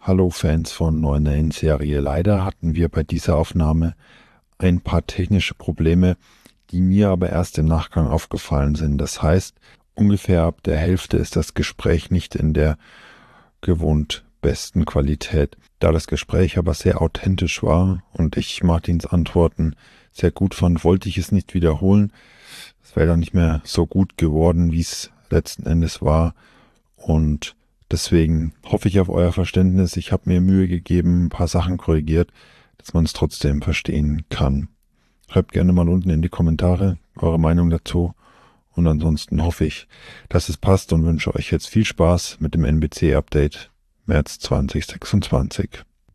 Hallo Fans von Neuner in Serie. Leider hatten wir bei dieser Aufnahme ein paar technische Probleme, die mir aber erst im Nachgang aufgefallen sind. Das heißt, ungefähr ab der Hälfte ist das Gespräch nicht in der gewohnt besten Qualität. Da das Gespräch aber sehr authentisch war und ich Martins Antworten sehr gut fand, wollte ich es nicht wiederholen. Es wäre dann nicht mehr so gut geworden, wie es letzten Endes war, und deswegen hoffe ich auf euer Verständnis. Ich habe mir Mühe gegeben, ein paar Sachen korrigiert, dass man es trotzdem verstehen kann. Schreibt gerne mal unten in die Kommentare eure Meinung dazu. Und ansonsten hoffe ich, dass es passt und wünsche euch jetzt viel Spaß mit dem NBC-Update März 2026.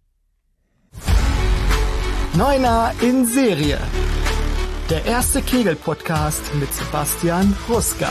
Neuner in Serie. Der erste Kegel-Podcast mit Sebastian Ruska.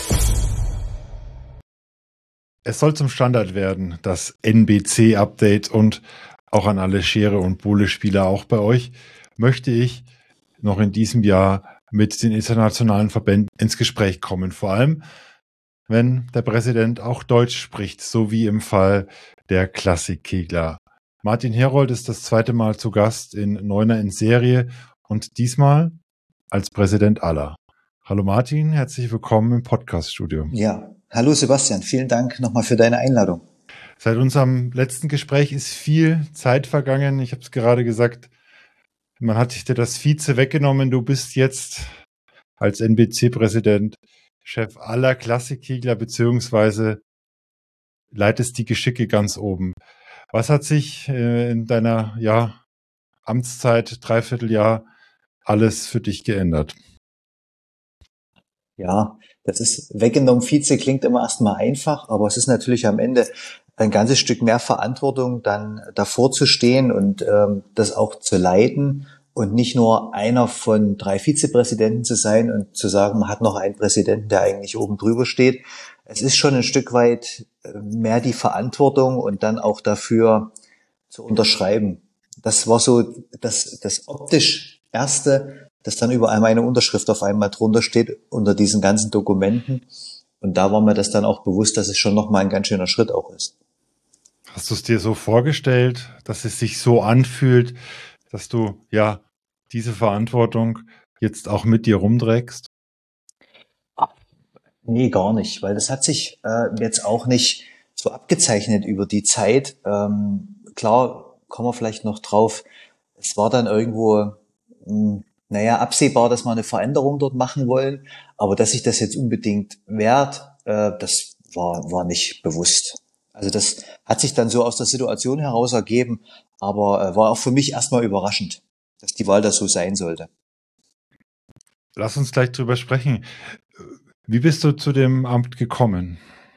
Es soll zum Standard werden, das NBC-Update, und auch an alle Schere- und Bowle-Spieler, auch bei euch, möchte ich noch in diesem Jahr mit den internationalen Verbänden ins Gespräch kommen. Vor allem, wenn der Präsident auch Deutsch spricht, so wie im Fall der Klassik-Kegler. Martin Herold ist das zweite Mal zu Gast in Neuner in Serie und diesmal als Präsident aller. Hallo Martin, herzlich willkommen im Podcast-Studio. Ja, hallo Sebastian, vielen Dank nochmal für deine Einladung. Seit unserem letzten Gespräch ist viel Zeit vergangen. Ich habe es gerade gesagt, man hat dir das Vize weggenommen. Du bist jetzt als NBC-Präsident Chef aller Klassik-Kegler beziehungsweise leitest die Geschicke ganz oben. Was hat sich in deiner Amtszeit, Dreivierteljahr, alles für dich geändert? Ja, das ist weggenommen. Vize klingt immer erstmal einfach, aber es ist natürlich am Ende ein ganzes Stück mehr Verantwortung, dann davor zu stehen und das auch zu leiten und nicht nur einer von 3 Vizepräsidenten zu sein und zu sagen, man hat noch einen Präsidenten, der eigentlich oben drüber steht. Es ist schon ein Stück weit mehr die Verantwortung und dann auch dafür zu unterschreiben. Das war so das optisch Erste, dass dann überall meine Unterschrift auf einmal drunter steht unter diesen ganzen Dokumenten. Und da war mir das dann auch bewusst, dass es schon nochmal ein ganz schöner Schritt auch ist. Hast du es dir so vorgestellt, dass es sich so anfühlt, dass du diese Verantwortung jetzt auch mit dir rumträgst? Nee, gar nicht, weil das hat sich jetzt auch nicht so abgezeichnet über die Zeit. Klar, kommen wir vielleicht noch drauf. Es war dann irgendwo absehbar, dass wir eine Veränderung dort machen wollen, aber dass sich das jetzt unbedingt wehrt, das war nicht bewusst. Also das hat sich dann so aus der Situation heraus ergeben, aber war auch für mich erstmal überraschend, dass die Wahl da so sein sollte. Lass uns gleich drüber sprechen. Wie bist du zu dem Amt gekommen?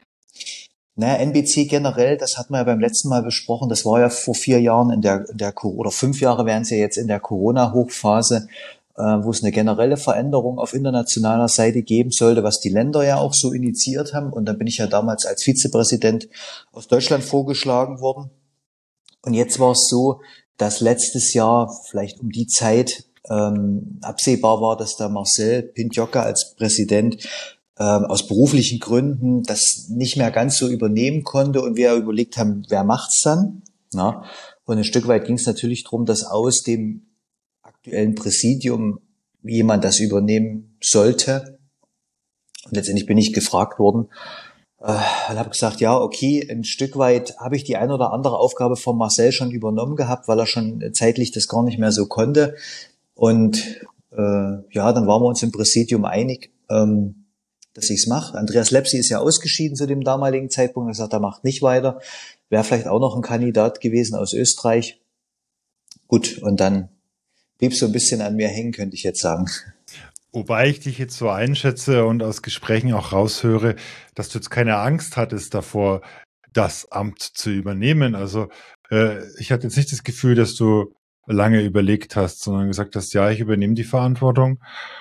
NBC generell, das hatten wir ja beim letzten Mal besprochen, das war ja vor 4 Jahren oder 5 Jahre wären es ja jetzt in der Corona-Hochphase, wo es eine generelle Veränderung auf internationaler Seite geben sollte, was die Länder ja auch so initiiert haben. Und dann bin ich ja damals als Vizepräsident aus Deutschland vorgeschlagen worden. Und jetzt war es so, dass letztes Jahr vielleicht um die Zeit absehbar war, dass der Marcel Pintjocka als Präsident aus beruflichen Gründen das nicht mehr ganz so übernehmen konnte und wir überlegt haben, wer macht's dann? Na? Und ein Stück weit ging es natürlich darum, dass aus dem aktuellen Präsidium jemand das übernehmen sollte. Und letztendlich bin ich gefragt worden und habe gesagt, ja, okay, ein Stück weit habe ich die eine oder andere Aufgabe von Marcel schon übernommen gehabt, weil er schon zeitlich das gar nicht mehr so konnte. Und dann waren wir uns im Präsidium einig, dass ich es mache. Andreas Lepsi ist ja ausgeschieden zu dem damaligen Zeitpunkt. Er hat gesagt, er macht nicht weiter. Wäre vielleicht auch noch ein Kandidat gewesen aus Österreich. Gut, und dann blieb so ein bisschen an mir hängen, könnte ich jetzt sagen. Wobei ich dich jetzt so einschätze und aus Gesprächen auch raushöre, dass du jetzt keine Angst hattest davor, das Amt zu übernehmen. Also ich hatte jetzt nicht das Gefühl, dass du lange überlegt hast, sondern gesagt hast, ja, ich übernehme die Verantwortung.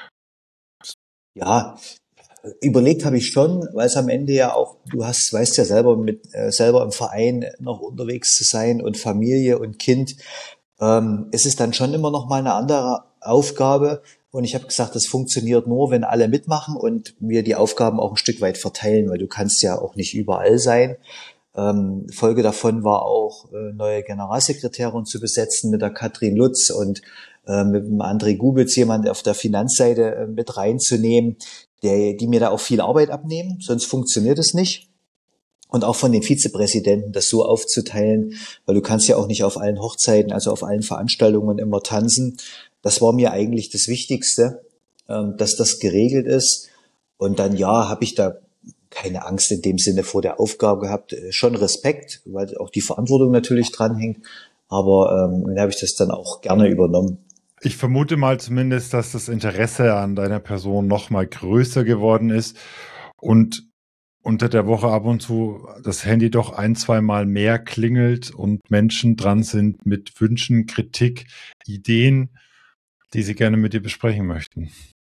Ja, überlegt habe ich schon, weil es am Ende ja auch, weißt ja selber, selber im Verein noch unterwegs zu sein und Familie und Kind, ist es dann schon immer noch mal eine andere Aufgabe. Und ich habe gesagt, das funktioniert nur, wenn alle mitmachen und wir die Aufgaben auch ein Stück weit verteilen, weil du kannst ja auch nicht überall sein. Folge davon war auch, neue Generalsekretärin zu besetzen mit der Katrin Lutz und mit dem André Gubitz jemand auf der Finanzseite mit reinzunehmen, die mir da auch viel Arbeit abnehmen, sonst funktioniert es nicht. Und auch von den Vizepräsidenten das so aufzuteilen, weil du kannst ja auch nicht auf allen Hochzeiten, also auf allen Veranstaltungen immer tanzen. Das war mir eigentlich das Wichtigste, dass das geregelt ist. Und dann, ja, habe ich da keine Angst in dem Sinne vor der Aufgabe gehabt, schon Respekt, weil auch die Verantwortung natürlich dranhängt, aber dann habe ich das dann auch gerne übernommen. Ich vermute mal zumindest, dass das Interesse an deiner Person noch mal größer geworden ist und unter der Woche ab und zu das Handy doch 1-2 Mal mehr klingelt und Menschen dran sind mit Wünschen, Kritik, Ideen, die sie gerne mit dir besprechen möchten.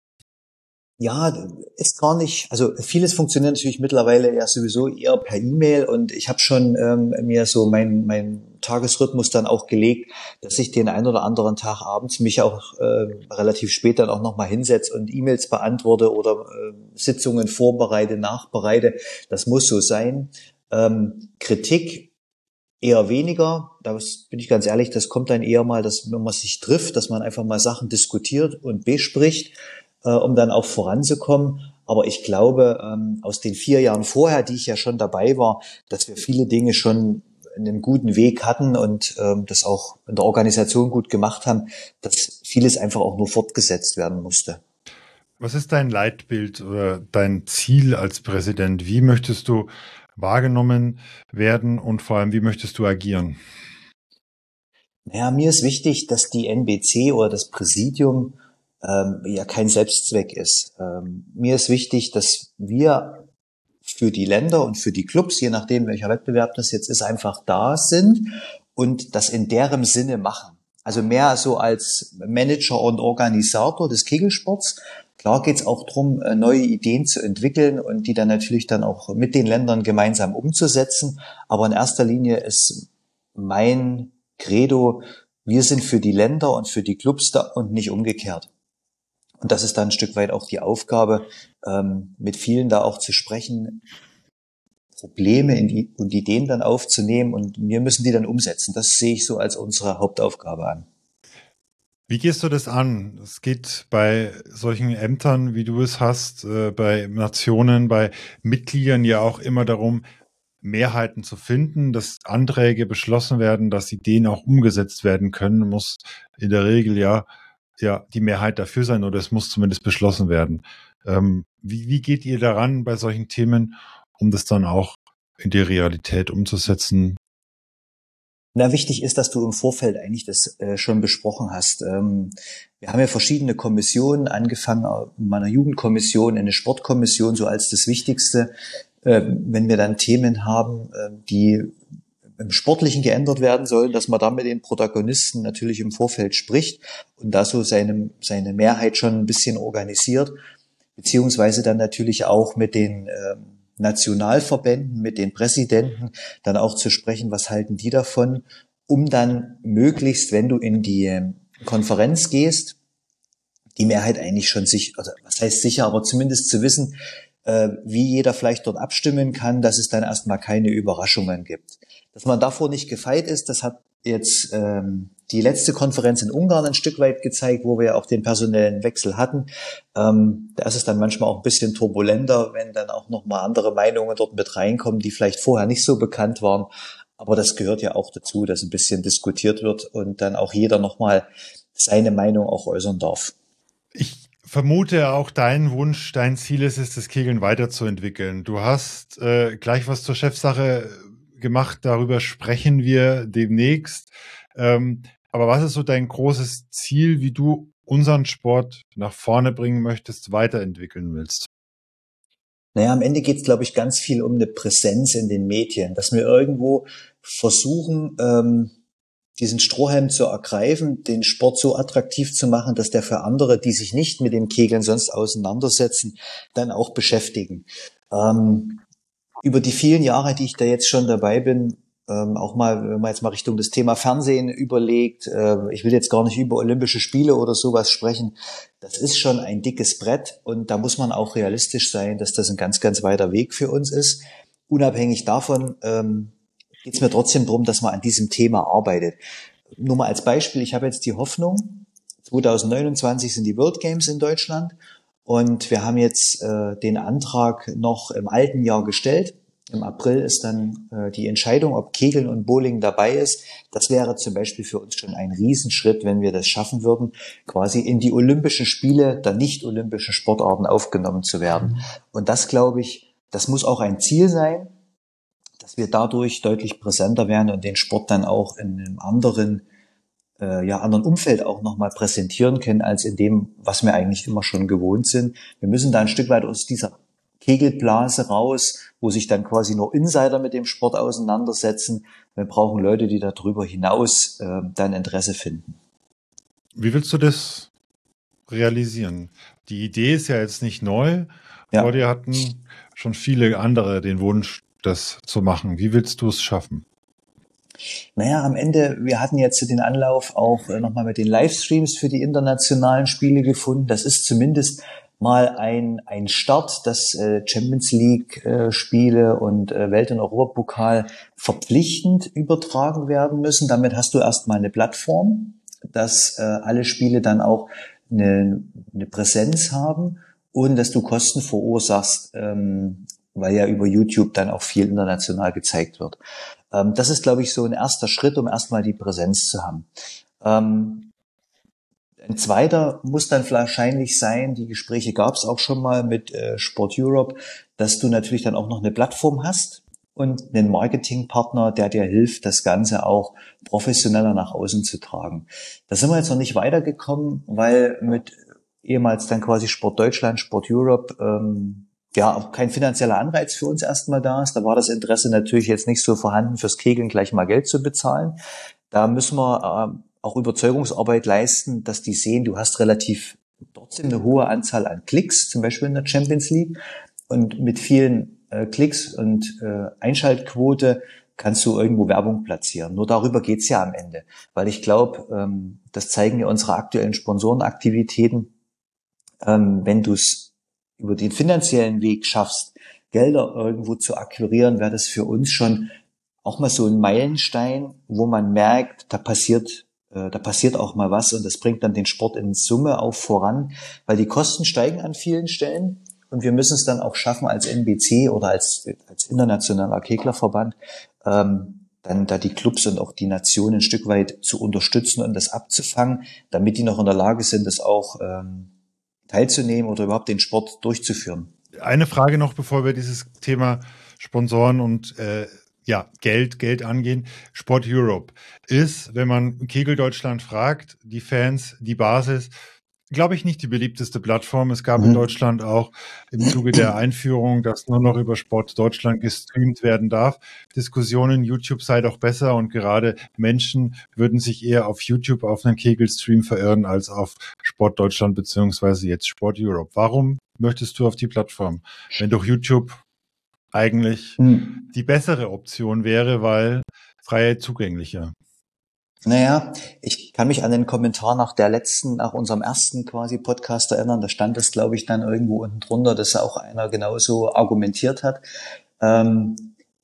Ja, ist gar nicht, also vieles funktioniert natürlich mittlerweile ja sowieso eher per E-Mail und ich habe schon mir so mein Tagesrhythmus dann auch gelegt, dass ich den einen oder anderen Tag abends mich auch relativ spät dann auch nochmal hinsetze und E-Mails beantworte oder Sitzungen vorbereite, nachbereite. Das muss so sein. Kritik eher weniger, da bin ich ganz ehrlich, das kommt dann eher mal, dass wenn man sich trifft, dass man einfach mal Sachen diskutiert und bespricht, um dann auch voranzukommen. Aber ich glaube, aus den 4 Jahren vorher, die ich ja schon dabei war, dass wir viele Dinge schon in einem guten Weg hatten und das auch in der Organisation gut gemacht haben, dass vieles einfach auch nur fortgesetzt werden musste. Was ist dein Leitbild oder dein Ziel als Präsident? Wie möchtest du wahrgenommen werden und vor allem, wie möchtest du agieren? Naja, mir ist wichtig, dass die NBC oder das Präsidium ja kein Selbstzweck ist. Mir ist wichtig, dass wir für die Länder und für die Clubs, je nachdem welcher Wettbewerb das jetzt ist, einfach da sind und das in deren Sinne machen. Also mehr so als Manager und Organisator des Kegelsports. Klar geht's auch darum, neue Ideen zu entwickeln und die dann natürlich dann auch mit den Ländern gemeinsam umzusetzen. Aber in erster Linie ist mein Credo, wir sind für die Länder und für die Clubs da und nicht umgekehrt. Und das ist dann ein Stück weit auch die Aufgabe, mit vielen da auch zu sprechen, Probleme und Ideen dann aufzunehmen und wir müssen die dann umsetzen. Das sehe ich so als unsere Hauptaufgabe an. Wie gehst du das an? Es geht bei solchen Ämtern, wie du es hast, bei Nationen, bei Mitgliedern ja auch immer darum, Mehrheiten zu finden, dass Anträge beschlossen werden, dass Ideen auch umgesetzt werden können, muss in der Regel ja die Mehrheit dafür sein oder es muss zumindest beschlossen werden. Wie geht ihr daran bei solchen Themen, um das dann auch in die Realität umzusetzen? Na, wichtig ist, dass du im Vorfeld eigentlich das schon besprochen hast. Wir haben ja verschiedene Kommissionen, angefangen in meiner Jugendkommission, eine Sportkommission, so als das Wichtigste. Wenn wir dann Themen haben, die im Sportlichen geändert werden sollen, dass man da mit den Protagonisten natürlich im Vorfeld spricht und da so seine Mehrheit schon ein bisschen organisiert, beziehungsweise dann natürlich auch mit den Nationalverbänden, mit den Präsidenten dann auch zu sprechen, was halten die davon, um dann möglichst, wenn du in die Konferenz gehst, die Mehrheit eigentlich schon sicher, also was heißt sicher, aber zumindest zu wissen, wie jeder vielleicht dort abstimmen kann, dass es dann erstmal keine Überraschungen gibt. Dass man davor nicht gefeit ist, das hat jetzt die letzte Konferenz in Ungarn ein Stück weit gezeigt, wo wir ja auch den personellen Wechsel hatten. Da ist es dann manchmal auch ein bisschen turbulenter, wenn dann auch nochmal andere Meinungen dort mit reinkommen, die vielleicht vorher nicht so bekannt waren. Aber das gehört ja auch dazu, dass ein bisschen diskutiert wird und dann auch jeder nochmal seine Meinung auch äußern darf. Ich vermute auch dein Wunsch, dein Ziel ist es, das Kegeln weiterzuentwickeln. Du hast gleich was zur Chefsache gemacht, darüber sprechen wir demnächst. Aber was ist so dein großes Ziel, wie du unseren Sport nach vorne bringen möchtest, weiterentwickeln willst? Naja, am Ende geht es, glaube ich, ganz viel um eine Präsenz in den Medien, dass wir irgendwo versuchen, diesen Strohhalm zu ergreifen, den Sport so attraktiv zu machen, dass der für andere, die sich nicht mit dem Kegeln sonst auseinandersetzen, dann auch beschäftigen. Über die vielen Jahre, die ich da jetzt schon dabei bin, auch mal, wenn man jetzt mal Richtung das Thema Fernsehen überlegt, ich will jetzt gar nicht über Olympische Spiele oder sowas sprechen, das ist schon ein dickes Brett und da muss man auch realistisch sein, dass das ein ganz, ganz weiter Weg für uns ist. unabhängig davon geht es mir trotzdem darum, dass man an diesem Thema arbeitet. Nur mal als Beispiel, ich habe jetzt die Hoffnung, 2029 sind die World Games in Deutschland und wir haben jetzt den Antrag noch im alten Jahr gestellt. Im April ist dann die Entscheidung, ob Kegeln und Bowling dabei ist. Das wäre zum Beispiel für uns schon ein Riesenschritt, wenn wir das schaffen würden, quasi in die Olympischen Spiele der nicht-olympischen Sportarten aufgenommen zu werden. Und das, glaube ich, das muss auch ein Ziel sein, dass wir dadurch deutlich präsenter werden und den Sport dann auch in einem anderen Umfeld auch nochmal präsentieren können, als in dem, was wir eigentlich immer schon gewohnt sind. Wir müssen da ein Stück weit aus dieser Kegelblase raus, wo sich dann quasi nur Insider mit dem Sport auseinandersetzen. Wir brauchen Leute, die darüber hinaus dann Interesse finden. Wie willst du das realisieren? Die Idee ist ja jetzt nicht neu. Ja. Vor dir hatten schon viele andere den Wunsch, das zu machen. Wie willst du es schaffen? Naja, am Ende, wir hatten jetzt den Anlauf auch nochmal mit den Livestreams für die internationalen Spiele gefunden. Das ist zumindest mal ein Start, dass Champions League Spiele und Welt- und Europapokal verpflichtend übertragen werden müssen. Damit hast du erstmal eine Plattform, dass alle Spiele dann auch eine Präsenz haben und dass du Kosten verursachst, weil ja über YouTube dann auch viel international gezeigt wird. Das ist, glaube ich, so ein erster Schritt, um erstmal die Präsenz zu haben. Ein zweiter muss dann wahrscheinlich sein, die Gespräche gab es auch schon mal mit Sport Europe, dass du natürlich dann auch noch eine Plattform hast und einen Marketingpartner, der dir hilft, das Ganze auch professioneller nach außen zu tragen. Da sind wir jetzt noch nicht weitergekommen, weil mit ehemals dann quasi Sport Deutschland, Sport Europe, auch kein finanzieller Anreiz für uns erstmal da ist. Da war das Interesse natürlich jetzt nicht so vorhanden, fürs Kegeln gleich mal Geld zu bezahlen. Da müssen wir auch Überzeugungsarbeit leisten, dass die sehen, du hast relativ trotzdem eine hohe Anzahl an Klicks, zum Beispiel in der Champions League. Und mit vielen Klicks und Einschaltquote kannst du irgendwo Werbung platzieren. Nur darüber geht's ja am Ende. Weil ich glaube, das zeigen ja unsere aktuellen Sponsorenaktivitäten, wenn du es über den finanziellen Weg schaffst, Gelder irgendwo zu akquirieren, wäre das für uns schon auch mal so ein Meilenstein, wo man merkt, da passiert auch mal was und das bringt dann den Sport in Summe auch voran, weil die Kosten steigen an vielen Stellen und wir müssen es dann auch schaffen als NBC oder als internationaler Keglerverband, dann da die Clubs und auch die Nationen ein Stück weit zu unterstützen und das abzufangen, damit die noch in der Lage sind, das auch teilzunehmen oder überhaupt den Sport durchzuführen. Eine Frage noch, bevor wir dieses Thema Sponsoren und Geld angehen. Sport Europe ist, wenn man Kegel Deutschland fragt, die Fans, die Basis, glaube ich, nicht die beliebteste Plattform. Es gab in Deutschland auch im Zuge der Einführung, dass nur noch über Sport Deutschland gestreamt werden darf, Diskussionen, YouTube sei doch besser und gerade Menschen würden sich eher auf YouTube auf einen Kegelstream verirren als auf Sport Deutschland beziehungsweise jetzt Sport Europe. Warum möchtest du auf die Plattform, wenn doch YouTube eigentlich die bessere Option wäre, weil Freiheit zugänglicher? Naja, ich kann mich an den Kommentar nach unserem ersten quasi Podcast erinnern. Da stand es, glaube ich, dann irgendwo unten drunter, dass auch einer genauso argumentiert hat. Wenn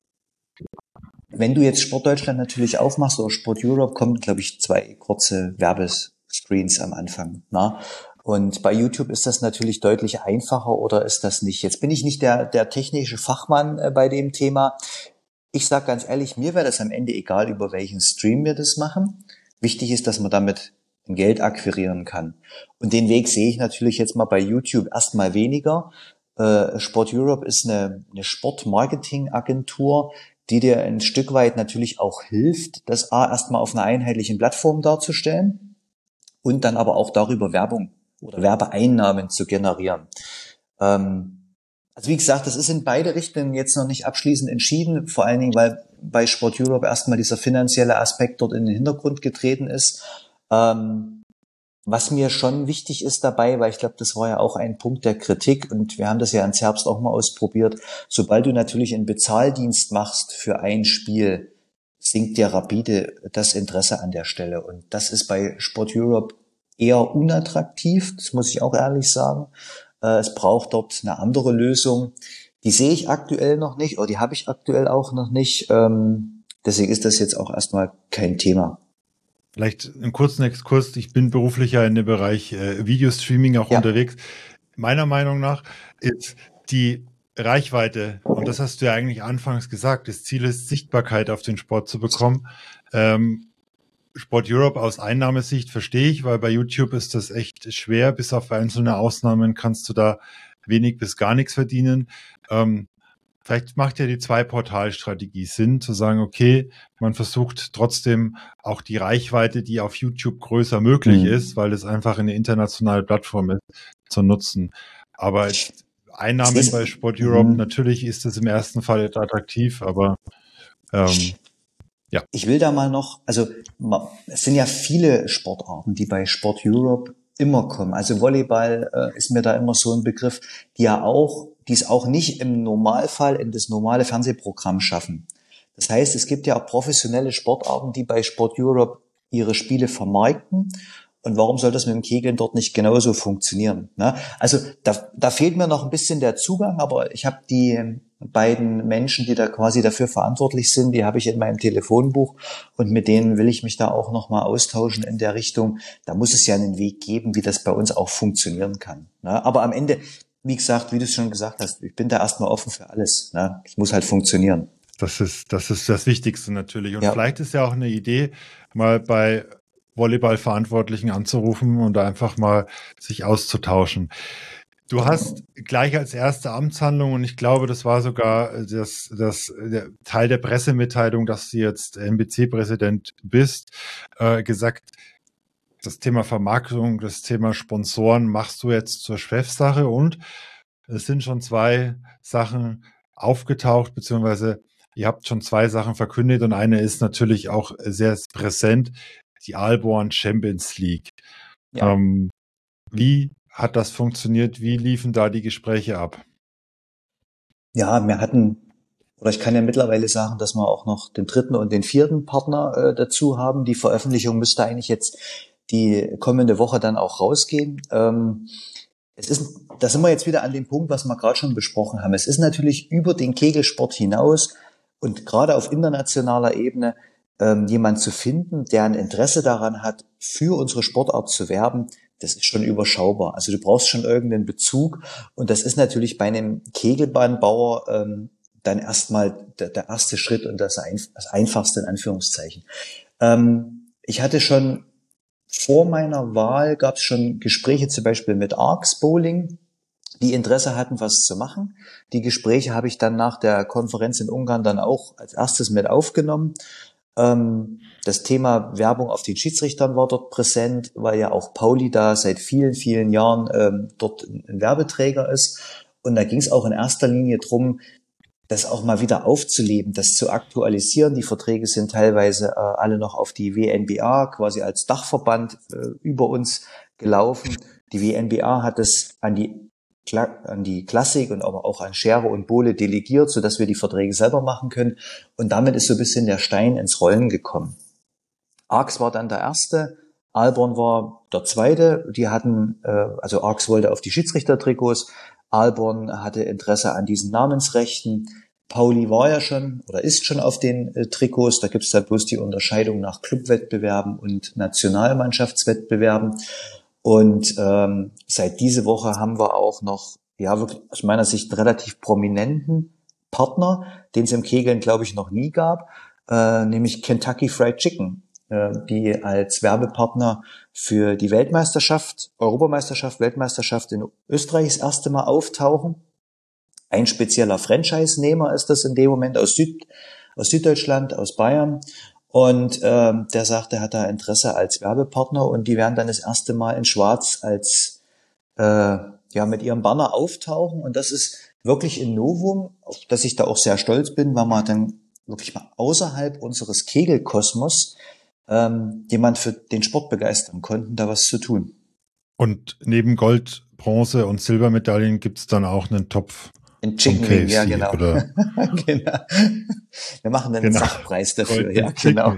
du jetzt Sport Deutschland natürlich aufmachst oder Sport Europe, kommen, glaube ich, 2 kurze Werbescreens am Anfang. Na? Und bei YouTube ist das natürlich deutlich einfacher oder ist das nicht? Jetzt bin ich nicht der technische Fachmann bei dem Thema. Ich sage ganz ehrlich, mir wäre das am Ende egal, über welchen Stream wir das machen. Wichtig ist, dass man damit ein Geld akquirieren kann. Und den Weg sehe ich natürlich jetzt mal bei YouTube erstmal weniger. Sport Europe ist eine Sportmarketing-Agentur, die dir ein Stück weit natürlich auch hilft, das erstmal auf einer einheitlichen Plattform darzustellen und dann aber auch darüber Werbung oder Werbeeinnahmen zu generieren. Also wie gesagt, das ist in beide Richtungen jetzt noch nicht abschließend entschieden, vor allen Dingen, weil bei Sport Europe erstmal dieser finanzielle Aspekt dort in den Hintergrund getreten ist. Was mir schon wichtig ist dabei, weil ich glaube, das war ja auch ein Punkt der Kritik und wir haben das ja ins Herbst auch mal ausprobiert, sobald du natürlich einen Bezahldienst machst für ein Spiel, sinkt dir rapide das Interesse an der Stelle und das ist bei Sport Europe eher unattraktiv, das muss ich auch ehrlich sagen. Es braucht dort eine andere Lösung. Die sehe ich aktuell noch nicht, oder die habe ich aktuell auch noch nicht. Deswegen ist das jetzt auch erstmal kein Thema. Vielleicht einen kurzen Exkurs. Ich bin beruflich ja in dem Bereich Videostreaming auch unterwegs. Meiner Meinung nach ist die Reichweite, und das hast du ja eigentlich anfangs gesagt, das Ziel ist, Sichtbarkeit auf den Sport zu bekommen. Sport Europe aus Einnahmesicht verstehe ich, weil bei YouTube ist das echt schwer. Bis auf einzelne Ausnahmen kannst du da wenig bis gar nichts verdienen. Vielleicht macht ja die Zwei-Portal-Strategie Sinn, zu sagen, okay, man versucht trotzdem auch die Reichweite, die auf YouTube größer möglich ist, weil es einfach eine internationale Plattform ist, zu nutzen. Aber Einnahmen bei Sport Europe, natürlich ist es im ersten Fall attraktiv, aber ja. Ich will da mal noch, also es sind ja viele Sportarten, die bei Sport Europe immer kommen. Also Volleyball ist mir da immer so ein Begriff, die es auch nicht im Normalfall in das normale Fernsehprogramm schaffen. Das heißt, es gibt ja auch professionelle Sportarten, die bei Sport Europe ihre Spiele vermarkten. Und warum soll das mit dem Kegeln dort nicht genauso funktionieren? Ne? Also da fehlt mir noch ein bisschen der Zugang, aber ich habe die beiden Menschen, die da quasi dafür verantwortlich sind, die habe ich in meinem Telefonbuch und mit denen will ich mich da auch nochmal austauschen in der Richtung. Da muss es ja einen Weg geben, wie das bei uns auch funktionieren kann. Ne? Aber am Ende, wie gesagt, wie du es schon gesagt hast, ich bin da erstmal offen für alles. Ne? Es muss halt funktionieren. Das ist das Wichtigste natürlich. Und vielleicht ist ja auch eine Idee, mal bei Volleyball-Verantwortlichen anzurufen und da einfach mal sich auszutauschen. Du hast gleich als erste Amtshandlung, und ich glaube, das war sogar der Teil der Pressemitteilung, dass du jetzt NBC-Präsident bist, gesagt, das Thema Vermarktung, das Thema Sponsoren machst du jetzt zur Chefsache, und es sind schon 2 Sachen aufgetaucht, beziehungsweise ihr habt schon 2 Sachen verkündet, und eine ist natürlich auch sehr präsent, die Aalborn Champions League. Ja. Wie hat das funktioniert? Wie liefen da die Gespräche ab? Ja, ich kann ja mittlerweile sagen, dass wir auch noch den 3. und den 4. Partner dazu haben. Die Veröffentlichung müsste eigentlich jetzt die kommende Woche dann auch rausgehen. Da sind wir jetzt wieder an dem Punkt, was wir gerade schon besprochen haben. Es ist natürlich über den Kegelsport hinaus und gerade auf internationaler Ebene jemand zu finden, der ein Interesse daran hat, für unsere Sportart zu werben, das ist schon überschaubar. Also du brauchst schon irgendeinen Bezug, und das ist natürlich bei einem Kegelbahnbauer dann erstmal der erste Schritt und das Einfachste in Anführungszeichen. Ich hatte schon vor meiner Wahl, gab es schon Gespräche zum Beispiel mit Arx Bowling, die Interesse hatten, was zu machen. Die Gespräche habe ich dann nach der Konferenz in Ungarn dann auch als erstes mit aufgenommen. Das Thema Werbung auf den Schiedsrichtern war dort präsent, weil ja auch Pauli da seit vielen, vielen Jahren dort ein Werbeträger ist. Und da ging es auch in erster Linie drum, das auch mal wieder aufzuleben, das zu aktualisieren. Die Verträge sind teilweise alle noch auf die WNBA quasi als Dachverband über uns gelaufen. Die WNBA hat es an die Klassik und aber auch an Schere und Bohle delegiert, sodass wir die Verträge selber machen können. Und damit ist so ein bisschen der Stein ins Rollen gekommen. Arx war dann der erste, Aalborn war der zweite. Die hatten, also Arx wollte auf die Schiedsrichtertrikots, Aalborn hatte Interesse an diesen Namensrechten. Pauli war ja schon oder ist schon auf den Trikots. Da gibt es dann bloß die Unterscheidung nach Clubwettbewerben und Nationalmannschaftswettbewerben. Und seit diese Woche haben wir auch noch, ja, wirklich aus meiner Sicht einen relativ prominenten Partner, den es im Kegeln, glaube ich, noch nie gab, nämlich Kentucky Fried Chicken, die als Werbepartner für die Weltmeisterschaft, Europameisterschaft, Weltmeisterschaft in Österreich das erste Mal auftauchen. Ein spezieller Franchise-Nehmer ist das in dem Moment aus Süddeutschland, aus Bayern. Und der sagt, er hat da Interesse als Werbepartner, und die werden dann das erste Mal in Schwarz als mit ihrem Banner auftauchen. Und das ist wirklich ein Novum, auf das ich da auch sehr stolz bin, weil man dann wirklich mal außerhalb unseres Kegelkosmos jemand für den Sport begeistern konnten, da was zu tun. Und neben Gold, Bronze und Silbermedaillen gibt's dann auch einen Topf. In Chicken Wing, ja, genau. Oder? Genau. Wir machen einen Sachpreis dafür, Gold, ja, genau.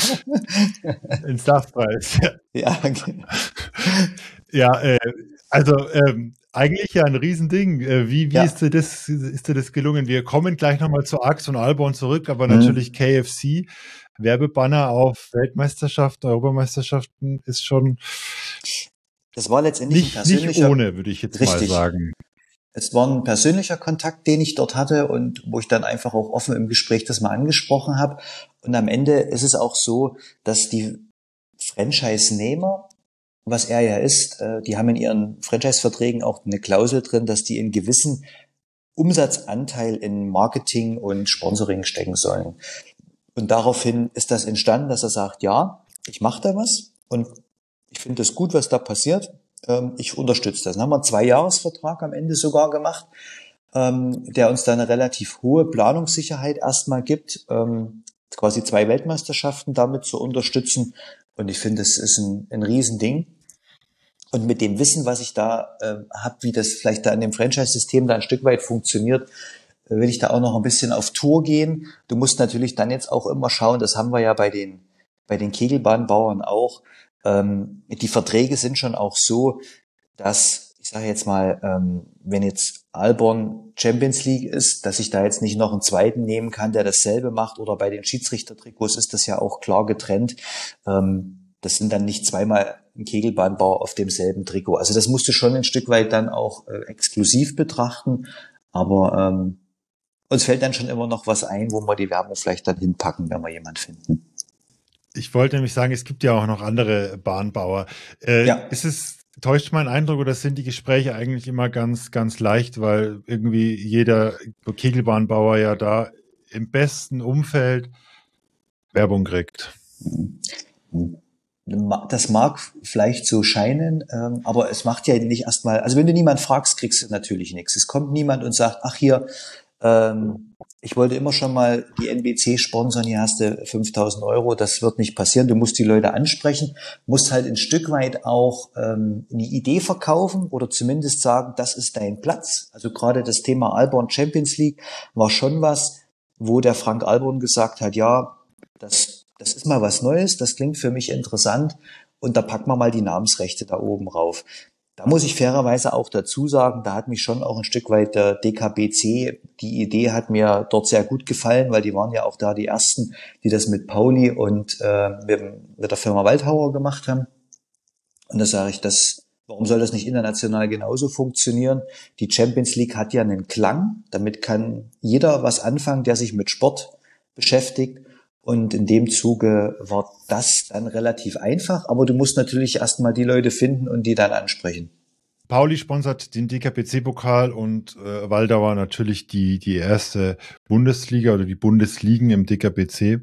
Ein Sachpreis, ja. Ja, genau. Ja, also Eigentlich ja ein Riesending. Wie Ja. ist dir das gelungen? Wir kommen gleich nochmal zu Axe und Albon zurück, aber Mhm. natürlich KFC, Werbebanner auf Weltmeisterschaften, Europameisterschaften ist schon Das war letztendlich ein nicht persönlicher, ohne, würde ich jetzt mal richtig. sagen. Es war ein persönlicher Kontakt, den ich dort hatte und wo ich dann einfach auch offen im Gespräch das mal angesprochen habe. Und am Ende ist es auch so, dass die Franchise-Nehmer, was er ja ist, die haben in ihren Franchise-Verträgen auch eine Klausel drin, dass die einen gewissen Umsatzanteil in Marketing und Sponsoring stecken sollen. Und daraufhin ist das entstanden, dass er sagt, ja, ich mache da was und ich finde es gut, was da passiert. Ich unterstütze das. Dann haben wir einen 2-Jahres-Vertrag am Ende sogar gemacht, der uns da eine relativ hohe Planungssicherheit erstmal gibt, quasi 2 Weltmeisterschaften damit zu unterstützen. Und ich finde, es ist ein Riesending. Und mit dem Wissen, was ich da habe, wie das vielleicht da in dem Franchise-System da ein Stück weit funktioniert, will ich da auch noch ein bisschen auf Tour gehen. Du musst natürlich dann jetzt auch immer schauen, das haben wir ja bei den Kegelbahnbauern auch. Die Verträge sind schon auch so, dass, ich sage jetzt mal, wenn jetzt Albon Champions League ist, dass ich da jetzt nicht noch einen zweiten nehmen kann, der dasselbe macht, oder bei den Schiedsrichtertrikots ist das ja auch klar getrennt. Das sind dann nicht zweimal ein Kegelbahnbauer auf demselben Trikot. Also das musst du schon ein Stück weit dann auch exklusiv betrachten, aber uns fällt dann schon immer noch was ein, wo wir die Werbung vielleicht dann hinpacken, wenn wir jemanden finden. Ich wollte nämlich sagen, es gibt ja auch noch andere Bahnbauer. Ja. Täuscht mein Eindruck oder sind die Gespräche eigentlich immer ganz, ganz leicht, weil irgendwie jeder Kegelbahnbauer ja da im besten Umfeld Werbung kriegt? Das mag vielleicht so scheinen, aber es macht ja nicht erstmal, also wenn du niemanden fragst, kriegst du natürlich nichts. Es kommt niemand und sagt, ach hier, ich wollte immer schon mal die NBC sponsern, hier hast du 5.000 Euro, das wird nicht passieren. Du musst die Leute ansprechen, musst halt ein Stück weit auch eine Idee verkaufen oder zumindest sagen, das ist dein Platz. Also gerade das Thema Albon Champions League war schon was, wo der Frank Albon gesagt hat, ja, das ist mal was Neues, das klingt für mich interessant und da packen wir mal die Namensrechte da oben rauf. Da muss ich fairerweise auch dazu sagen, da hat mich schon auch ein Stück weit der DKBC, die Idee hat mir dort sehr gut gefallen, weil die waren ja auch da die Ersten, die das mit Pauli und mit der Firma Waldhauer gemacht haben. Und da sage ich, warum soll das nicht international genauso funktionieren? Die Champions League hat ja einen Klang, damit kann jeder was anfangen, der sich mit Sport beschäftigt. Und in dem Zuge war das dann relativ einfach, aber du musst natürlich erstmal die Leute finden und die dann ansprechen. Pauli sponsert den DKBC-Pokal und Waldauer natürlich die erste Bundesliga oder die Bundesligen im DKBC.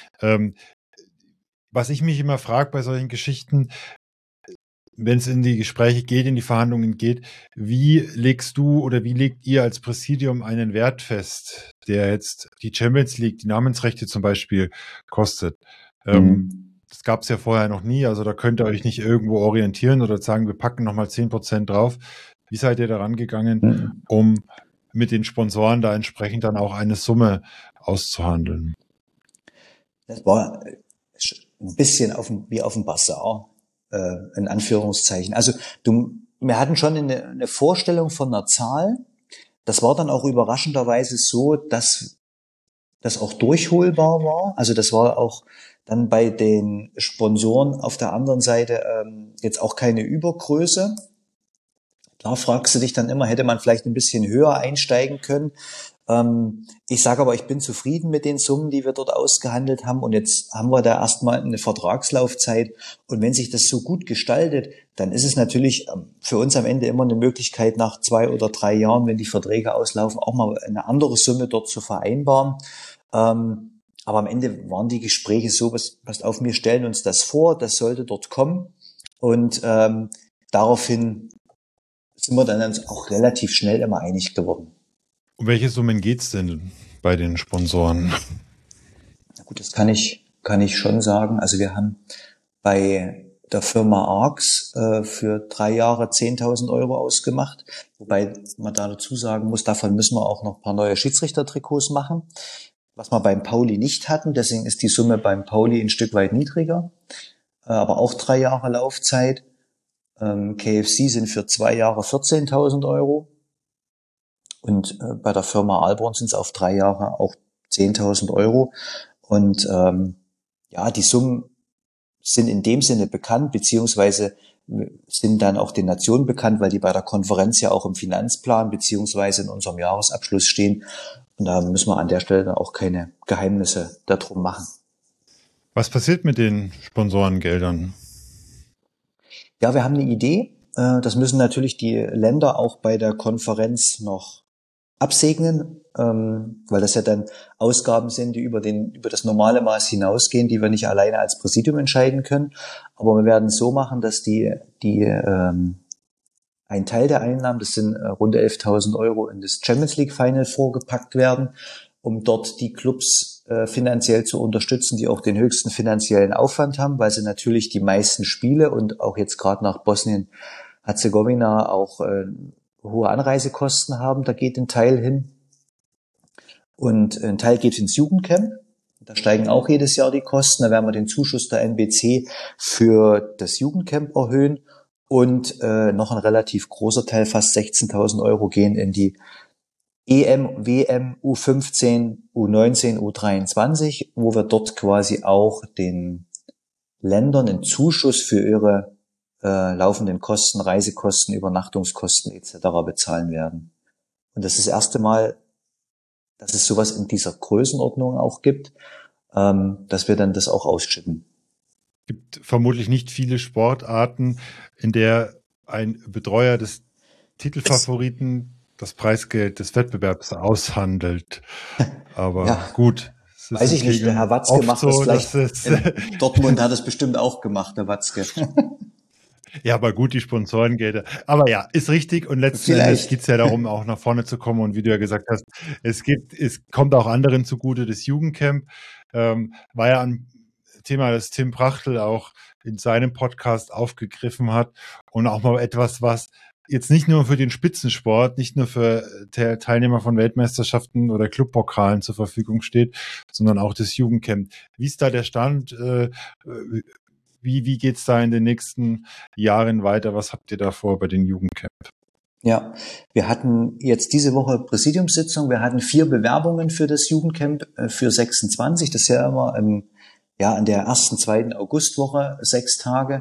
Was ich mich immer frage bei solchen Geschichten, wenn es in die Gespräche geht, in die Verhandlungen geht, wie legst du oder wie legt ihr als Präsidium einen Wert fest, der jetzt die Champions League, die Namensrechte zum Beispiel, kostet? Das gab es ja vorher noch nie, also da könnt ihr euch nicht irgendwo orientieren oder sagen, wir packen nochmal 10% drauf. Wie seid ihr daran gegangen, um mit den Sponsoren da entsprechend dann auch eine Summe auszuhandeln? Das war ein bisschen wie auf dem Basar. In Anführungszeichen. Also wir hatten schon eine Vorstellung von einer Zahl. Das war dann auch überraschenderweise so, dass das auch durchholbar war. Also das war auch dann bei den Sponsoren auf der anderen Seite jetzt auch keine Übergröße. Klar fragst du dich dann immer, hätte man vielleicht ein bisschen höher einsteigen können. Ich sage aber, ich bin zufrieden mit den Summen, die wir dort ausgehandelt haben. Und jetzt haben wir da erstmal eine Vertragslaufzeit. Und wenn sich das so gut gestaltet, dann ist es natürlich für uns am Ende immer eine Möglichkeit, nach 2 oder 3 Jahren, wenn die Verträge auslaufen, auch mal eine andere Summe dort zu vereinbaren. Aber am Ende waren die Gespräche so, passt auf, wir stellen uns das vor, das sollte dort kommen. Und daraufhin sind wir dann auch relativ schnell immer einig geworden. Um welche Summen geht's denn bei den Sponsoren? Na gut, das kann ich schon sagen. Also wir haben bei der Firma Arx für 3 Jahre 10.000 Euro ausgemacht. Wobei man da dazu sagen muss, davon müssen wir auch noch ein paar neue Schiedsrichtertrikots machen. Was wir beim Pauli nicht hatten, deswegen ist die Summe beim Pauli ein Stück weit niedriger. Aber auch 3 Jahre Laufzeit. KFC sind für 2 Jahre 14.000 Euro. Und bei der Firma Alborn sind es auf 3 Jahre auch 10.000 Euro. Und ja, die Summen sind in dem Sinne bekannt, beziehungsweise sind dann auch den Nationen bekannt, weil die bei der Konferenz ja auch im Finanzplan beziehungsweise in unserem Jahresabschluss stehen. Und da müssen wir an der Stelle dann auch keine Geheimnisse darum machen. Was passiert mit den Sponsorengeldern? Ja, wir haben eine Idee. Das müssen natürlich die Länder auch bei der Konferenz noch absegnen, weil das ja dann Ausgaben sind, die über das normale Maß hinausgehen, die wir nicht alleine als Präsidium entscheiden können. Aber wir werden es so machen, dass ein Teil der Einnahmen, das sind rund 11.000 Euro, in das Champions League Final vorgepackt werden, um dort die Clubs finanziell zu unterstützen, die auch den höchsten finanziellen Aufwand haben, weil sie natürlich die meisten Spiele und auch jetzt gerade nach Bosnien-Herzegowina auch hohe Anreisekosten haben. Da geht ein Teil hin. Und ein Teil geht ins Jugendcamp. Da steigen auch jedes Jahr die Kosten. Da werden wir den Zuschuss der NBC für das Jugendcamp erhöhen. Und noch ein relativ großer Teil, fast 16.000 Euro, gehen in die EM, WM, U15, U19, U23, wo wir dort quasi auch den Ländern einen Zuschuss für ihre laufenden Kosten, Reisekosten, Übernachtungskosten etc. bezahlen werden. Und das ist das erste Mal, dass es sowas in dieser Größenordnung auch gibt, dass wir dann das auch ausschütten. Es gibt vermutlich nicht viele Sportarten, in der ein Betreuer des Titelfavoriten das Preisgeld des Wettbewerbs aushandelt. Aber ja, gut. Weiß ich nicht, der Herr Watzke macht so, das gleich. In Dortmund hat es bestimmt auch gemacht, der Watzke. Ja, aber gut, die Sponsorengelder. Aber ja, ist richtig. Und letzten Endes geht es ja darum, auch nach vorne zu kommen. Und wie du ja gesagt hast, es kommt auch anderen zugute. Das Jugendcamp war ja ein Thema, das Tim Prachtl auch in seinem Podcast aufgegriffen hat. Und auch mal etwas, was jetzt nicht nur für den Spitzensport, nicht nur für Teilnehmer von Weltmeisterschaften oder Clubpokalen zur Verfügung steht, sondern auch das Jugendcamp. Wie ist da der Stand? Wie geht's da in den nächsten Jahren weiter? Was habt ihr da vor bei den Jugendcamp? Ja, wir hatten jetzt diese Woche Präsidiumssitzung. Wir hatten 4 Bewerbungen für das Jugendcamp für 26. Das ist ja immer an der 1., 2. Augustwoche 6 Tage.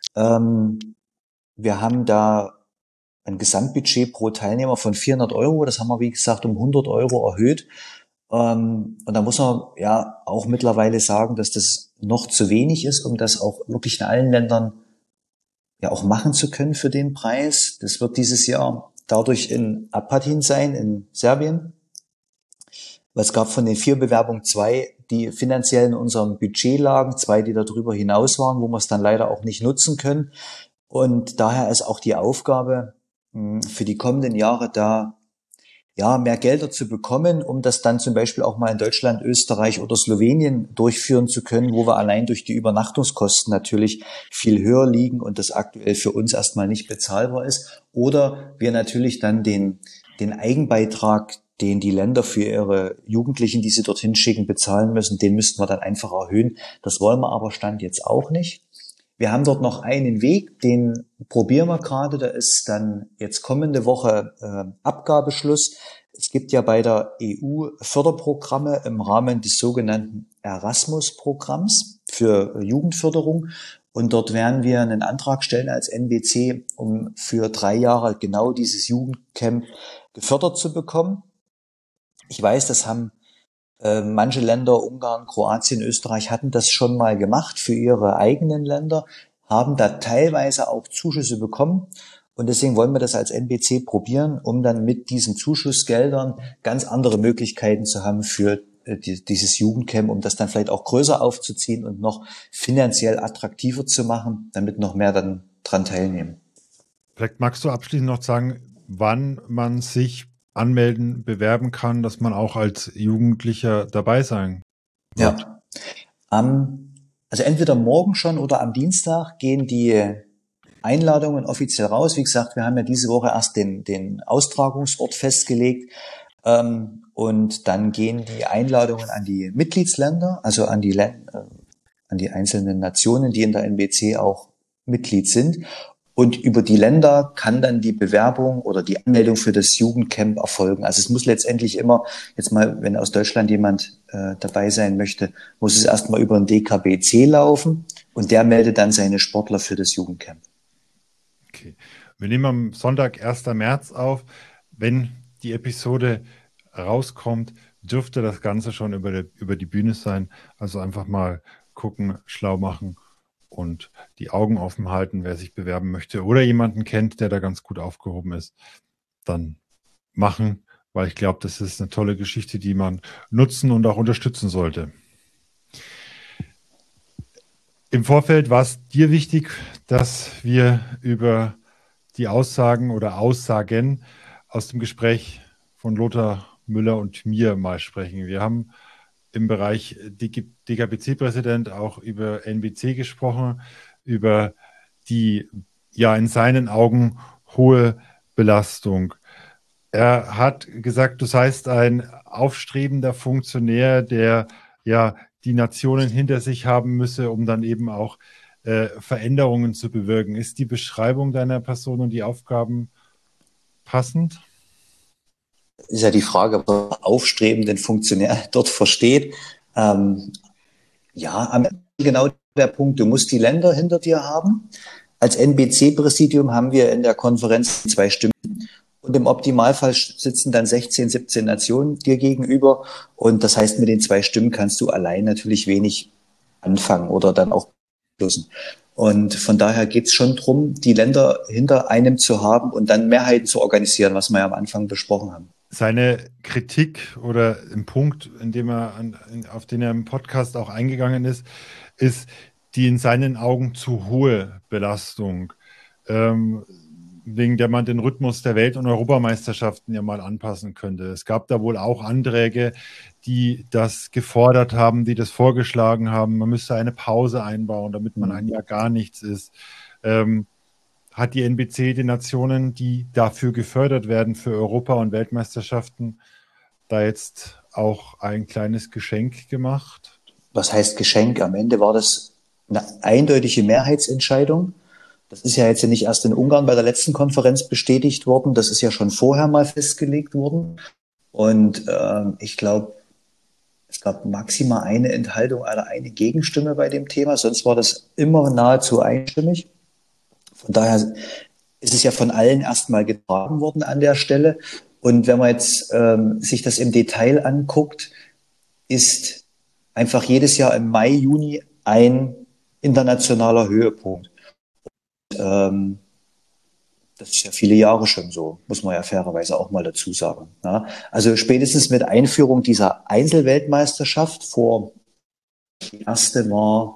Wir haben da ein Gesamtbudget pro Teilnehmer von 400 Euro. Das haben wir, wie gesagt, um 100 Euro erhöht. Und da muss man ja auch mittlerweile sagen, dass das noch zu wenig ist, um das auch wirklich in allen Ländern ja auch machen zu können für den Preis. Das wird dieses Jahr dadurch in Apatin sein, in Serbien. Weil es gab von den 4 Bewerbungen 2, die finanziell in unserem Budget lagen, 2, die darüber hinaus waren, wo wir es dann leider auch nicht nutzen können. Und daher ist auch die Aufgabe für die kommenden Jahre da, ja, mehr Gelder zu bekommen, um das dann zum Beispiel auch mal in Deutschland, Österreich oder Slowenien durchführen zu können, wo wir allein durch die Übernachtungskosten natürlich viel höher liegen und das aktuell für uns erstmal nicht bezahlbar ist. Oder wir natürlich dann den Eigenbeitrag, den die Länder für ihre Jugendlichen, die sie dorthin schicken, bezahlen müssen, den müssten wir dann einfach erhöhen. Das wollen wir aber Stand jetzt auch nicht. Wir haben dort noch einen Weg, den probieren wir gerade. Da ist dann jetzt kommende Woche Abgabeschluss. Es gibt ja bei der EU Förderprogramme im Rahmen des sogenannten Erasmus-Programms für Jugendförderung. Und dort werden wir einen Antrag stellen als NBC, um für 3 Jahre genau dieses Jugendcamp gefördert zu bekommen. Ich weiß, das haben manche Länder, Ungarn, Kroatien, Österreich, hatten das schon mal gemacht für ihre eigenen Länder, haben da teilweise auch Zuschüsse bekommen. Und deswegen wollen wir das als NBC probieren, um dann mit diesen Zuschussgeldern ganz andere Möglichkeiten zu haben für dieses Jugendcamp, um das dann vielleicht auch größer aufzuziehen und noch finanziell attraktiver zu machen, damit noch mehr dann dran teilnehmen. Vielleicht magst du abschließend noch sagen, wann man sich anmelden, bewerben kann, dass man auch als Jugendlicher dabei sein wird. Ja, also entweder morgen schon oder am Dienstag gehen die Einladungen offiziell raus. Wie gesagt, wir haben ja diese Woche erst den Austragungsort festgelegt und dann gehen die Einladungen an die Mitgliedsländer, also an die einzelnen Nationen, die in der NBC auch Mitglied sind. Und über die Länder kann dann die Bewerbung oder die Anmeldung für das Jugendcamp erfolgen. Also es muss letztendlich immer, jetzt mal, wenn aus Deutschland jemand dabei sein möchte, muss es erstmal über den DKBC laufen und der meldet dann seine Sportler für das Jugendcamp. Okay. Wir nehmen am Sonntag, 1. März auf. Wenn die Episode rauskommt, dürfte das Ganze schon über die Bühne sein. Also einfach mal gucken, schlau machen und die Augen offen halten, wer sich bewerben möchte oder jemanden kennt, der da ganz gut aufgehoben ist, dann machen, weil ich glaube, das ist eine tolle Geschichte, die man nutzen und auch unterstützen sollte. Im Vorfeld war es dir wichtig, dass wir über die Aussagen oder Aussagen aus dem Gespräch von Lothar Müller und mir mal sprechen. Wir haben im Bereich DKBC-Präsident auch über NBC gesprochen, über die ja in seinen Augen hohe Belastung. Er hat gesagt, du seist ein aufstrebender Funktionär, der ja die Nationen hinter sich haben müsse, um dann eben auch Veränderungen zu bewirken. Ist die Beschreibung deiner Person und die Aufgaben passend? Ist ja die Frage, ob der aufstrebenden Funktionär dort versteht. Ja, am Ende genau der Punkt, du musst die Länder hinter dir haben. Als NBC-Präsidium haben wir in der Konferenz 2 Stimmen. Und im Optimalfall sitzen dann 16, 17 Nationen dir gegenüber. Und das heißt, mit den 2 Stimmen kannst du allein natürlich wenig anfangen oder dann auch beschließen. Und von daher geht es schon darum, die Länder hinter einem zu haben und dann Mehrheiten zu organisieren, was wir ja am Anfang besprochen haben. Seine Kritik oder im Punkt, auf den er im Podcast auch eingegangen ist, ist die in seinen Augen zu hohe Belastung, wegen der man den Rhythmus der Welt- und Europameisterschaften ja mal anpassen könnte. Es gab da wohl auch Anträge, die das gefordert haben, die das vorgeschlagen haben. Man müsste eine Pause einbauen, damit man ein Jahr gar nichts ist. Hat die NBC den Nationen, die dafür gefördert werden, für Europa- und Weltmeisterschaften, da jetzt auch ein kleines Geschenk gemacht? Was heißt Geschenk? Am Ende war das eine eindeutige Mehrheitsentscheidung. Das ist ja jetzt nicht erst in Ungarn bei der letzten Konferenz bestätigt worden. Das ist ja schon vorher mal festgelegt worden. Und ich glaube, es gab maximal eine Enthaltung oder eine Gegenstimme bei dem Thema. Sonst war das immer nahezu einstimmig. Von daher ist es ja von allen erstmal getragen worden an der Stelle. Und wenn man jetzt sich das im Detail anguckt, ist einfach jedes Jahr im Mai, Juni ein internationaler Höhepunkt. Und, das ist ja viele Jahre schon so, muss man ja fairerweise auch mal dazu sagen. Ja, also spätestens mit Einführung dieser Einzelweltmeisterschaft die erste war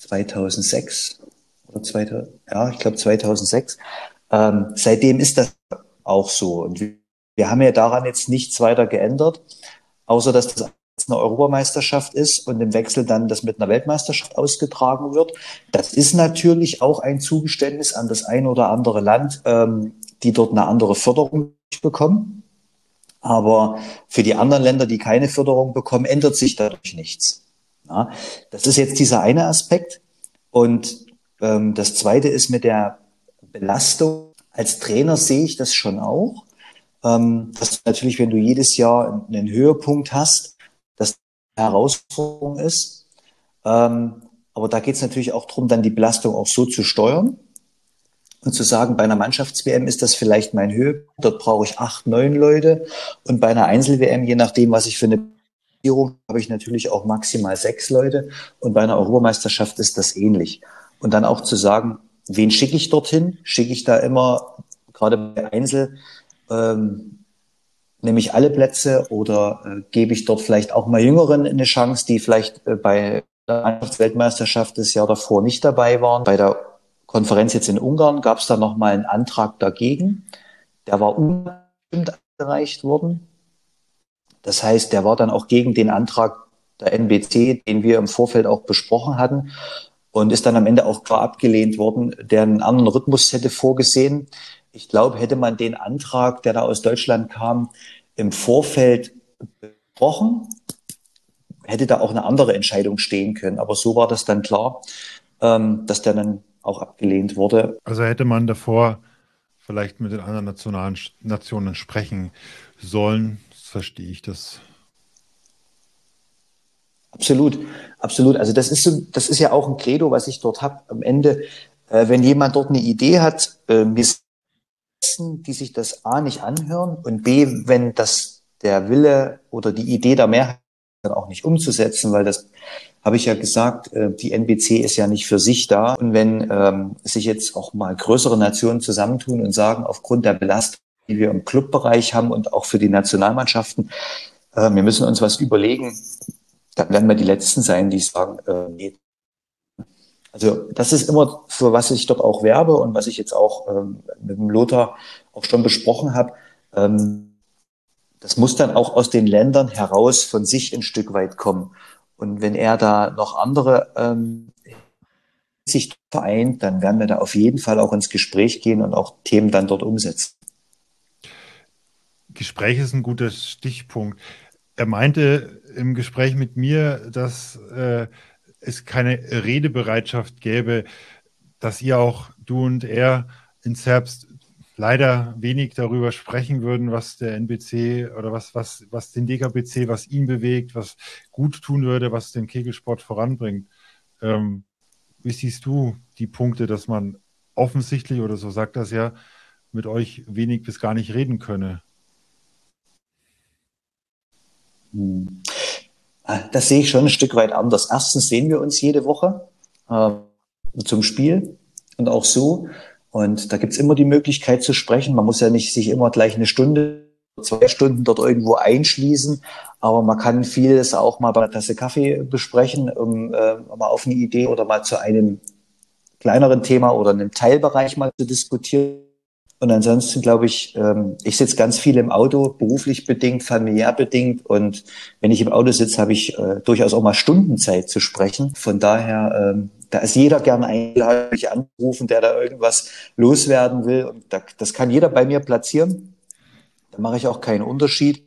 2006 oder 2000, ja, ich glaube 2006. Seitdem ist das auch so. Und wir haben ja daran jetzt nichts weiter geändert, außer dass das eine Europameisterschaft ist und im Wechsel dann das mit einer Weltmeisterschaft ausgetragen wird. Das ist natürlich auch ein Zugeständnis an das ein oder andere Land, die dort eine andere Förderung bekommen. Aber für die anderen Länder, die keine Förderung bekommen, ändert sich dadurch nichts. Ja, das ist jetzt dieser eine Aspekt. Und das zweite ist mit der Belastung. Als Trainer sehe ich das schon auch. Dass natürlich, wenn du jedes Jahr einen Höhepunkt hast, das eine Herausforderung ist. Aber da geht es natürlich auch darum, dann die Belastung auch so zu steuern und zu sagen, bei einer Mannschafts-WM ist das vielleicht mein Höhepunkt, dort brauche ich 8, 9 Leute. Und bei einer Einzel-WM, je nachdem, was ich für eine Platzierung habe, ich natürlich auch maximal 6 Leute. Und bei einer Europameisterschaft ist das ähnlich. Und dann auch zu sagen, wen schicke ich dorthin? Schicke ich da immer, gerade bei Einzel, nehme ich alle Plätze oder gebe ich dort vielleicht auch mal Jüngeren eine Chance, die vielleicht bei der Mannschaftsweltmeisterschaft das Jahr davor nicht dabei waren. Bei der Konferenz jetzt in Ungarn gab es da nochmal einen Antrag dagegen. Der war unbestimmt eingereicht worden. Das heißt, der war dann auch gegen den Antrag der NBC, den wir im Vorfeld auch besprochen hatten, und ist dann am Ende auch klar abgelehnt worden, der einen anderen Rhythmus hätte vorgesehen. Ich glaube, hätte man den Antrag, der da aus Deutschland kam, im Vorfeld besprochen, hätte da auch eine andere Entscheidung stehen können. Aber so war das dann klar, dass der dann auch abgelehnt wurde. Also hätte man davor vielleicht mit den anderen Nationen sprechen sollen, verstehe ich das. Absolut, absolut. Also das ist ja auch ein Credo, was ich dort habe. Am Ende, wenn jemand dort eine Idee hat, wir die sich das A nicht anhören und B, wenn das der Wille oder die Idee der Mehrheit dann auch nicht umzusetzen, weil das habe ich ja gesagt, die NBC ist ja nicht für sich da. Und wenn sich jetzt auch mal größere Nationen zusammentun und sagen, aufgrund der Belastung, die wir im Clubbereich haben und auch für die Nationalmannschaften, wir müssen uns was überlegen, dann werden wir die Letzten sein, die sagen, nee. Also das ist immer, für was ich dort auch werbe und was ich jetzt auch mit dem Lothar auch schon besprochen habe. Das muss dann auch aus den Ländern heraus von sich ein Stück weit kommen. Und wenn er da noch andere sich vereint, dann werden wir da auf jeden Fall auch ins Gespräch gehen und auch Themen dann dort umsetzen. Gespräch ist ein guter Stichpunkt. Er meinte im Gespräch mit mir, dass es keine Redebereitschaft gäbe, dass ihr auch, du und er in Zerbst leider wenig darüber sprechen würden, was der NBC oder was den DKBC, was ihn bewegt, was gut tun würde, was den Kegelsport voranbringt. Wie siehst du die Punkte, dass man offensichtlich, oder so sagt das ja, mit euch wenig bis gar nicht reden könne? Das sehe ich schon ein Stück weit anders. Erstens sehen wir uns jede Woche zum Spiel und auch so. Und da gibt's immer die Möglichkeit zu sprechen. Man muss ja nicht sich immer gleich eine Stunde, 2 Stunden dort irgendwo einschließen, aber man kann vieles auch mal bei einer Tasse Kaffee besprechen, um mal auf eine Idee oder mal zu einem kleineren Thema oder einem Teilbereich mal zu diskutieren. Und ansonsten glaube ich, ich sitze ganz viel im Auto, beruflich bedingt, familiär bedingt. Und wenn ich im Auto sitze, habe ich durchaus auch mal Stundenzeit zu sprechen. Von daher, da ist jeder gerne eingeladen, mich anrufen, der da irgendwas loswerden will. Und das kann jeder bei mir platzieren. Da mache ich auch keinen Unterschied.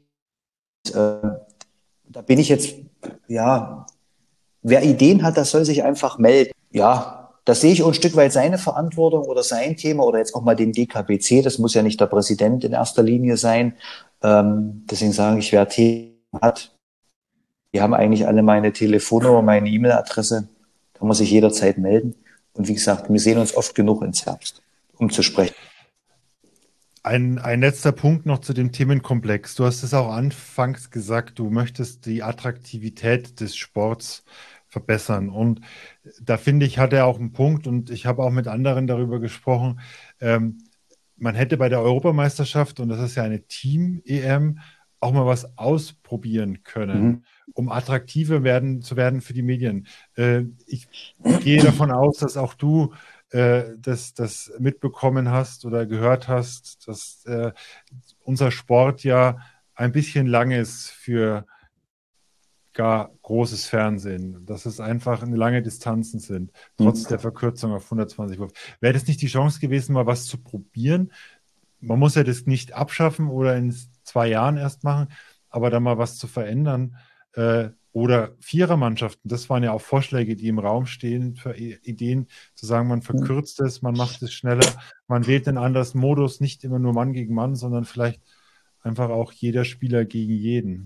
Da bin ich jetzt, ja, wer Ideen hat, das soll sich einfach melden. Ja, das sehe ich auch ein Stück weit seine Verantwortung oder sein Thema oder jetzt auch mal den DKBC. Das muss ja nicht der Präsident in erster Linie sein. Deswegen sage ich, wer Themen hat, die haben eigentlich alle meine Telefonnummer, meine E-Mail-Adresse. Kann man sich jederzeit melden. Und wie gesagt, wir sehen uns oft genug ins Herbst, um zu sprechen. Ein letzter Punkt noch zu dem Themenkomplex. Du hast es auch anfangs gesagt, du möchtest die Attraktivität des Sports verbessern. Und da finde ich, hat er auch einen Punkt und ich habe auch mit anderen darüber gesprochen. Man hätte bei der Europameisterschaft, und das ist ja eine Team-EM, auch mal was ausprobieren können, um attraktiver zu werden für die Medien. Ich gehe davon aus, dass auch du das mitbekommen hast oder gehört hast, dass unser Sport ja ein bisschen lang ist für gar großes Fernsehen, dass es einfach eine lange Distanzen sind, trotz der Verkürzung auf 120 Wurf. Wäre das nicht die Chance gewesen, mal was zu probieren? Man muss ja das nicht abschaffen oder in 2 Jahren erst machen, aber da mal was zu verändern. Oder Vierermannschaften, das waren ja auch Vorschläge, die im Raum stehen für Ideen, zu sagen, man verkürzt es, man macht es schneller, man wählt einen anderen Modus, nicht immer nur Mann gegen Mann, sondern vielleicht einfach auch jeder Spieler gegen jeden.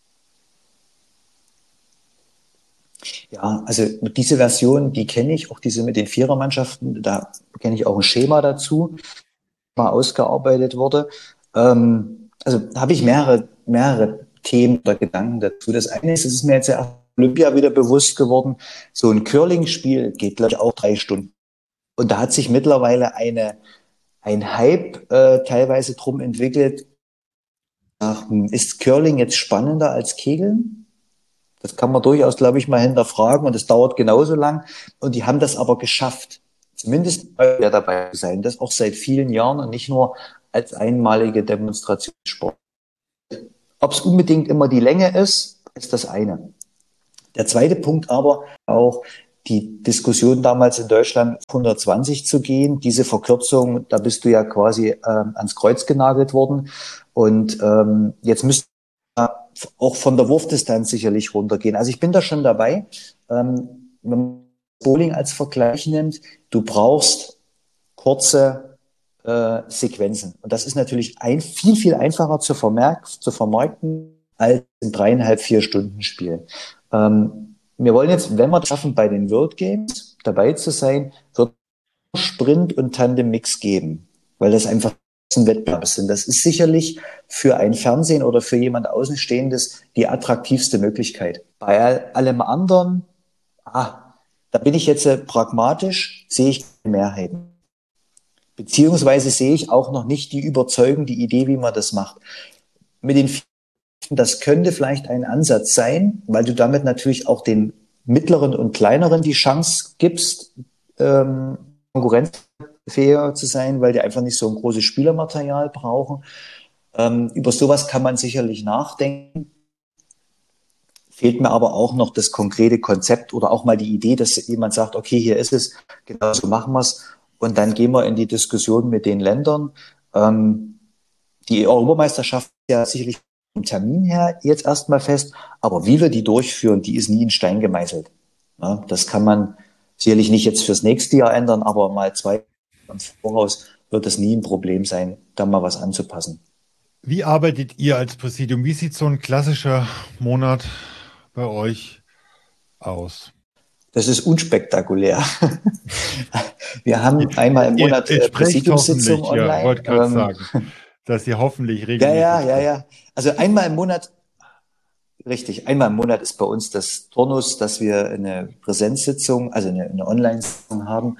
Ja, also diese Version, die kenne ich, auch diese mit den Vierermannschaften, da kenne ich auch ein Schema dazu, mal ausgearbeitet wurde. Also da habe ich mehrere Themen oder Gedanken dazu. Das eine ist, es ist mir jetzt ja Olympia wieder bewusst geworden, so ein Curling-Spiel geht, glaube ich, auch 3 Stunden. Und da hat sich mittlerweile ein Hype teilweise drum entwickelt, ist Curling jetzt spannender als Kegeln? Das kann man durchaus, glaube ich, mal hinterfragen und es dauert genauso lang. Und die haben das aber geschafft, zumindest dabei zu sein, das auch seit vielen Jahren und nicht nur als einmalige Demonstrationssport. Ob es unbedingt immer die Länge ist, ist das eine. Der zweite Punkt aber auch die Diskussion damals in Deutschland 120 zu gehen. Diese Verkürzung, da bist du ja quasi ans Kreuz genagelt worden. Und jetzt müsste auch von der Wurfdistanz sicherlich runtergehen. Also ich bin da schon dabei. Bowling als Vergleich nimmt, du brauchst kurze Sequenzen. Und das ist natürlich viel, viel einfacher zu vermarkten als ein 3,5, 4 Stunden Spiel. Wir wollen jetzt, wenn wir es schaffen, bei den World Games dabei zu sein, wird Sprint und Tandem Mix geben, weil das einfach ein Wettbewerb sind. Das ist sicherlich für ein Fernsehen oder für jemand Außenstehendes die attraktivste Möglichkeit. Bei allem anderen, da bin ich jetzt pragmatisch, sehe ich keine Mehrheiten. Beziehungsweise sehe ich auch noch nicht die überzeugende Idee, wie man das macht. Mit den das könnte vielleicht ein Ansatz sein, weil du damit natürlich auch den mittleren und kleineren die Chance gibst, konkurrenzfähiger zu sein, weil die einfach nicht so ein großes Spielermaterial brauchen. Über sowas kann man sicherlich nachdenken. Fehlt mir aber auch noch das konkrete Konzept oder auch mal die Idee, dass jemand sagt, okay, hier ist es, genau so machen wir es. Und dann gehen wir in die Diskussion mit den Ländern. Die Europameisterschaft ist ja sicherlich vom Termin her jetzt erstmal fest, aber wie wir die durchführen, die ist nie in Stein gemeißelt. Ja, das kann man sicherlich nicht jetzt fürs nächste Jahr ändern, aber mal 2 Jahre im Voraus wird es nie ein Problem sein, da mal was anzupassen. Wie arbeitet ihr als Präsidium? Wie sieht so ein klassischer Monat bei euch aus? Das ist unspektakulär. Wir haben einmal im Monat Präsidiumssitzung online. Ja, wollte gerade sagen, dass ihr hoffentlich regelmäßig... Ja. Also einmal im Monat, richtig, einmal im Monat ist bei uns das Turnus, dass wir eine Präsenzsitzung, also eine Online-Sitzung haben,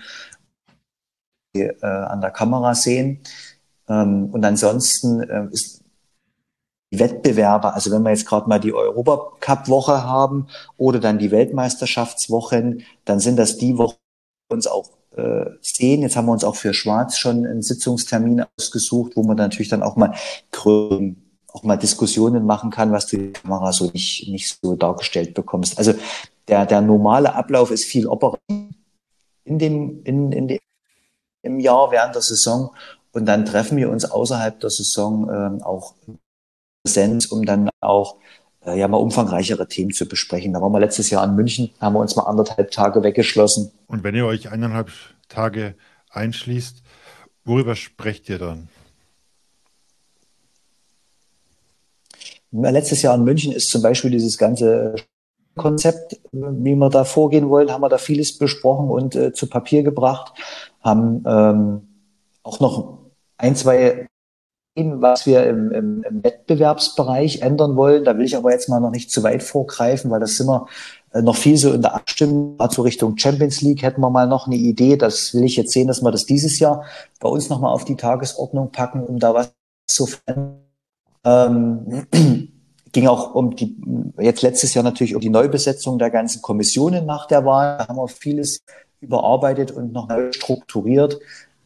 die an der Kamera sehen. Und ansonsten ist die Wettbewerbe, also wenn wir jetzt gerade mal die Europacup-Woche haben oder dann die Weltmeisterschaftswochen, dann sind das die Wochen, die wir uns auch sehen. Jetzt haben wir uns auch für Schwarz schon einen Sitzungstermin ausgesucht, wo man natürlich dann auch mal Diskussionen machen kann, was du in der Kamera so nicht so dargestellt bekommst. Also der normale Ablauf ist viel operativ im Jahr während der Saison und dann treffen wir uns außerhalb der Saison auch Präsenz, um dann auch mal umfangreichere Themen zu besprechen. Da waren wir letztes Jahr in München, haben wir uns mal 1,5 Tage weggeschlossen. Und wenn ihr euch 1,5 Tage einschließt, worüber sprecht ihr dann? Letztes Jahr in München ist zum Beispiel dieses ganze Konzept, wie wir da vorgehen wollen, haben wir da vieles besprochen und zu Papier gebracht, haben auch noch 1, 2 was wir im Wettbewerbsbereich ändern wollen. Da will ich aber jetzt mal noch nicht zu weit vorgreifen, weil das sind wir noch viel so in der Abstimmung. Also Richtung Champions League hätten wir mal noch eine Idee. Das will ich jetzt sehen, dass wir das dieses Jahr bei uns nochmal auf die Tagesordnung packen, um da was zu verändern. Ging auch jetzt letztes Jahr natürlich um die Neubesetzung der ganzen Kommissionen nach der Wahl. Da haben wir vieles überarbeitet und noch neu strukturiert.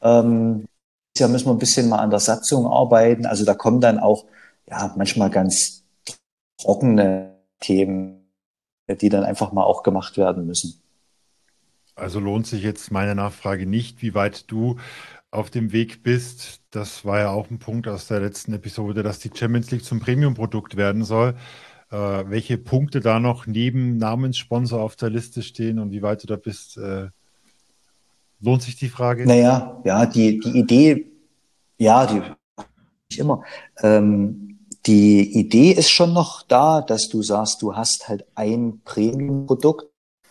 Jahr müssen wir ein bisschen mal an der Satzung arbeiten. Also da kommen dann auch manchmal ganz trockene Themen, die dann einfach mal auch gemacht werden müssen. Also lohnt sich jetzt meine Nachfrage nicht, wie weit du auf dem Weg bist. Das war ja auch ein Punkt aus der letzten Episode, dass die Champions League zum Premium-Produkt werden soll. Welche Punkte da noch neben Namenssponsor auf der Liste stehen und wie weit du da bist, lohnt sich die Frage? Naja, die Idee, die nicht immer. Die Idee ist schon noch da, dass du sagst, du hast halt ein Premium-Produkt.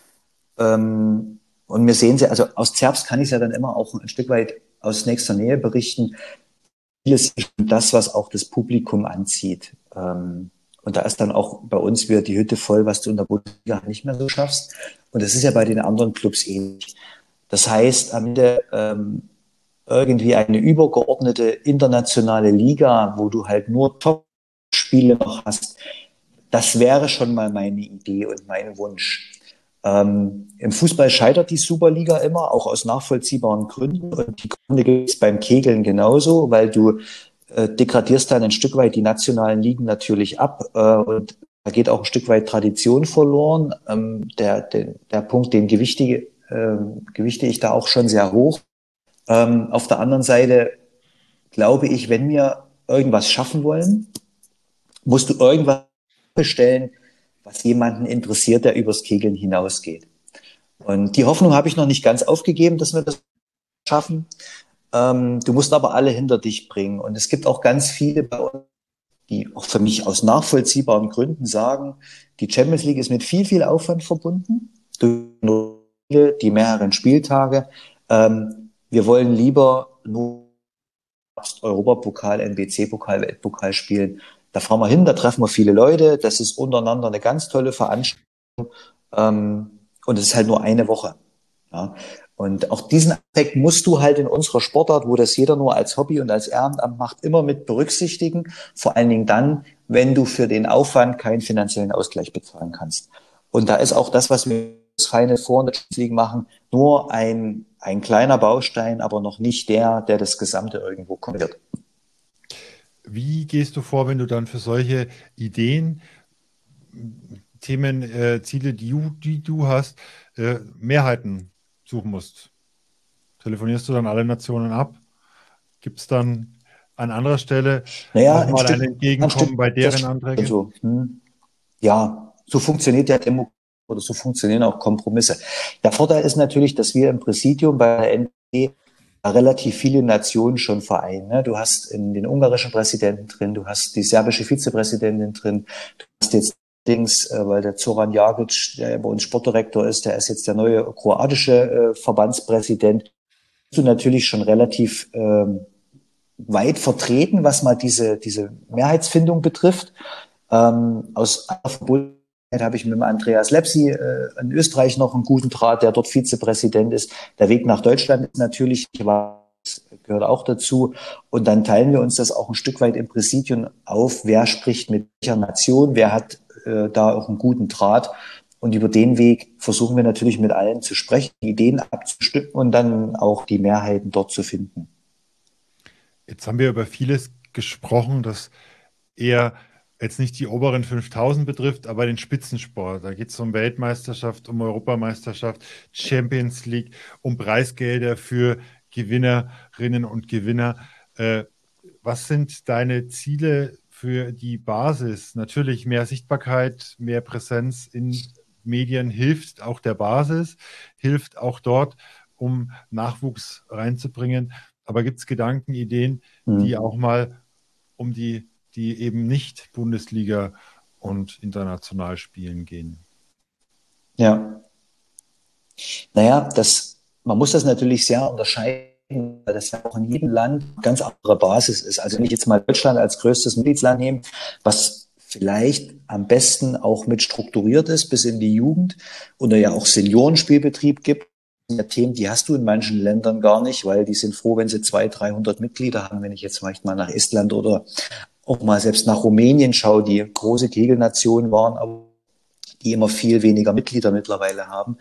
Und wir sehen sie, also aus Zerbst kann ich es ja dann immer auch ein Stück weit aus nächster Nähe berichten. Vieles ist das, was auch das Publikum anzieht. Und da ist dann auch bei uns wieder die Hütte voll, was du in der Bundesliga nicht mehr so schaffst. Und das ist ja bei den anderen Clubs ähnlich. Das heißt, am Ende irgendwie eine übergeordnete internationale Liga, wo du halt nur Top-Spiele noch hast, das wäre schon mal meine Idee und mein Wunsch. Im Fußball scheitert die Superliga immer, auch aus nachvollziehbaren Gründen. Und die Gründe gibt es beim Kegeln genauso, weil du degradierst dann ein Stück weit die nationalen Ligen natürlich ab. Und da geht auch ein Stück weit Tradition verloren. Der Punkt, den gewichte ich da auch schon sehr hoch. Auf der anderen Seite glaube ich, wenn wir irgendwas schaffen wollen, musst du irgendwas bestellen, was jemanden interessiert, der übers Kegeln hinausgeht. Und die Hoffnung habe ich noch nicht ganz aufgegeben, dass wir das schaffen. Du musst aber alle hinter dich bringen. Und es gibt auch ganz viele bei uns, die auch für mich aus nachvollziehbaren Gründen sagen, die Champions League ist mit viel, viel Aufwand verbunden, durch die mehreren Spieltage. Wir wollen lieber nur Europapokal, NBC-Pokal, Weltpokal spielen. Da fahren wir hin, da treffen wir viele Leute. Das ist untereinander eine ganz tolle Veranstaltung. Und es ist halt nur eine Woche. Ja. Und auch diesen Aspekt musst du halt in unserer Sportart, wo das jeder nur als Hobby und als Ehrenamt macht, immer mit berücksichtigen. Vor allen Dingen dann, wenn du für den Aufwand keinen finanziellen Ausgleich bezahlen kannst. Und da ist auch das, was wir das Final Four in der Champions League machen, nur ein kleiner Baustein, aber noch nicht der das Gesamte irgendwo kommt. Wie gehst du vor, wenn du dann für solche Ideen, Themen, Ziele, die du hast, Mehrheiten suchen musst? Telefonierst du dann alle Nationen ab? Gibt es dann an anderer Stelle nochmal ein Entgegenkommen bei deren Anträgen? So. Ja, so funktioniert ja Demokratie oder so funktionieren auch Kompromisse. Der Vorteil ist natürlich, dass wir im Präsidium bei der NPD relativ viele Nationen schon vereinen. Ne? Du hast den ungarischen Präsidenten drin, du hast die serbische Vizepräsidentin drin, du hast jetzt weil der Zoran Jagic, der bei uns Sportdirektor ist, der ist jetzt der neue kroatische Verbandspräsident. Du natürlich schon relativ weit vertreten, was mal diese Mehrheitsfindung betrifft. Aus einer Verbundenheit habe ich mit dem Andreas Lepsi in Österreich noch einen guten Draht, der dort Vizepräsident ist. Der Weg nach Deutschland ist natürlich, gehört auch dazu. Und dann teilen wir uns das auch ein Stück weit im Präsidium auf, wer spricht mit welcher Nation, wer hat da auch einen guten Draht. Und über den Weg versuchen wir natürlich mit allen zu sprechen, die Ideen abzustimmen und dann auch die Mehrheiten dort zu finden. Jetzt haben wir über vieles gesprochen, das eher jetzt nicht die oberen 5000 betrifft, aber den Spitzensport. Da geht es um Weltmeisterschaft, um Europameisterschaft, Champions League, um Preisgelder für Gewinnerinnen und Gewinner. Was sind deine Ziele für die Basis? Natürlich mehr Sichtbarkeit, mehr Präsenz in Medien hilft auch der Basis, hilft auch dort, um Nachwuchs reinzubringen. Aber gibt es Gedanken, Ideen, die auch mal um die eben nicht Bundesliga und international spielen gehen? Ja. Naja, man muss das natürlich sehr unterscheiden, weil das ja auch in jedem Land eine ganz andere Basis ist. Also wenn ich jetzt mal Deutschland als größtes Mitgliedsland nehme, was vielleicht am besten auch mit strukturiert ist bis in die Jugend oder ja auch Seniorenspielbetrieb gibt, Themen, die hast du in manchen Ländern gar nicht, weil die sind froh, wenn sie 200, 300 Mitglieder haben. Wenn ich jetzt vielleicht mal nach Estland oder auch mal selbst nach Rumänien schaue, die große Kegelnation waren, aber die immer viel weniger Mitglieder mittlerweile haben.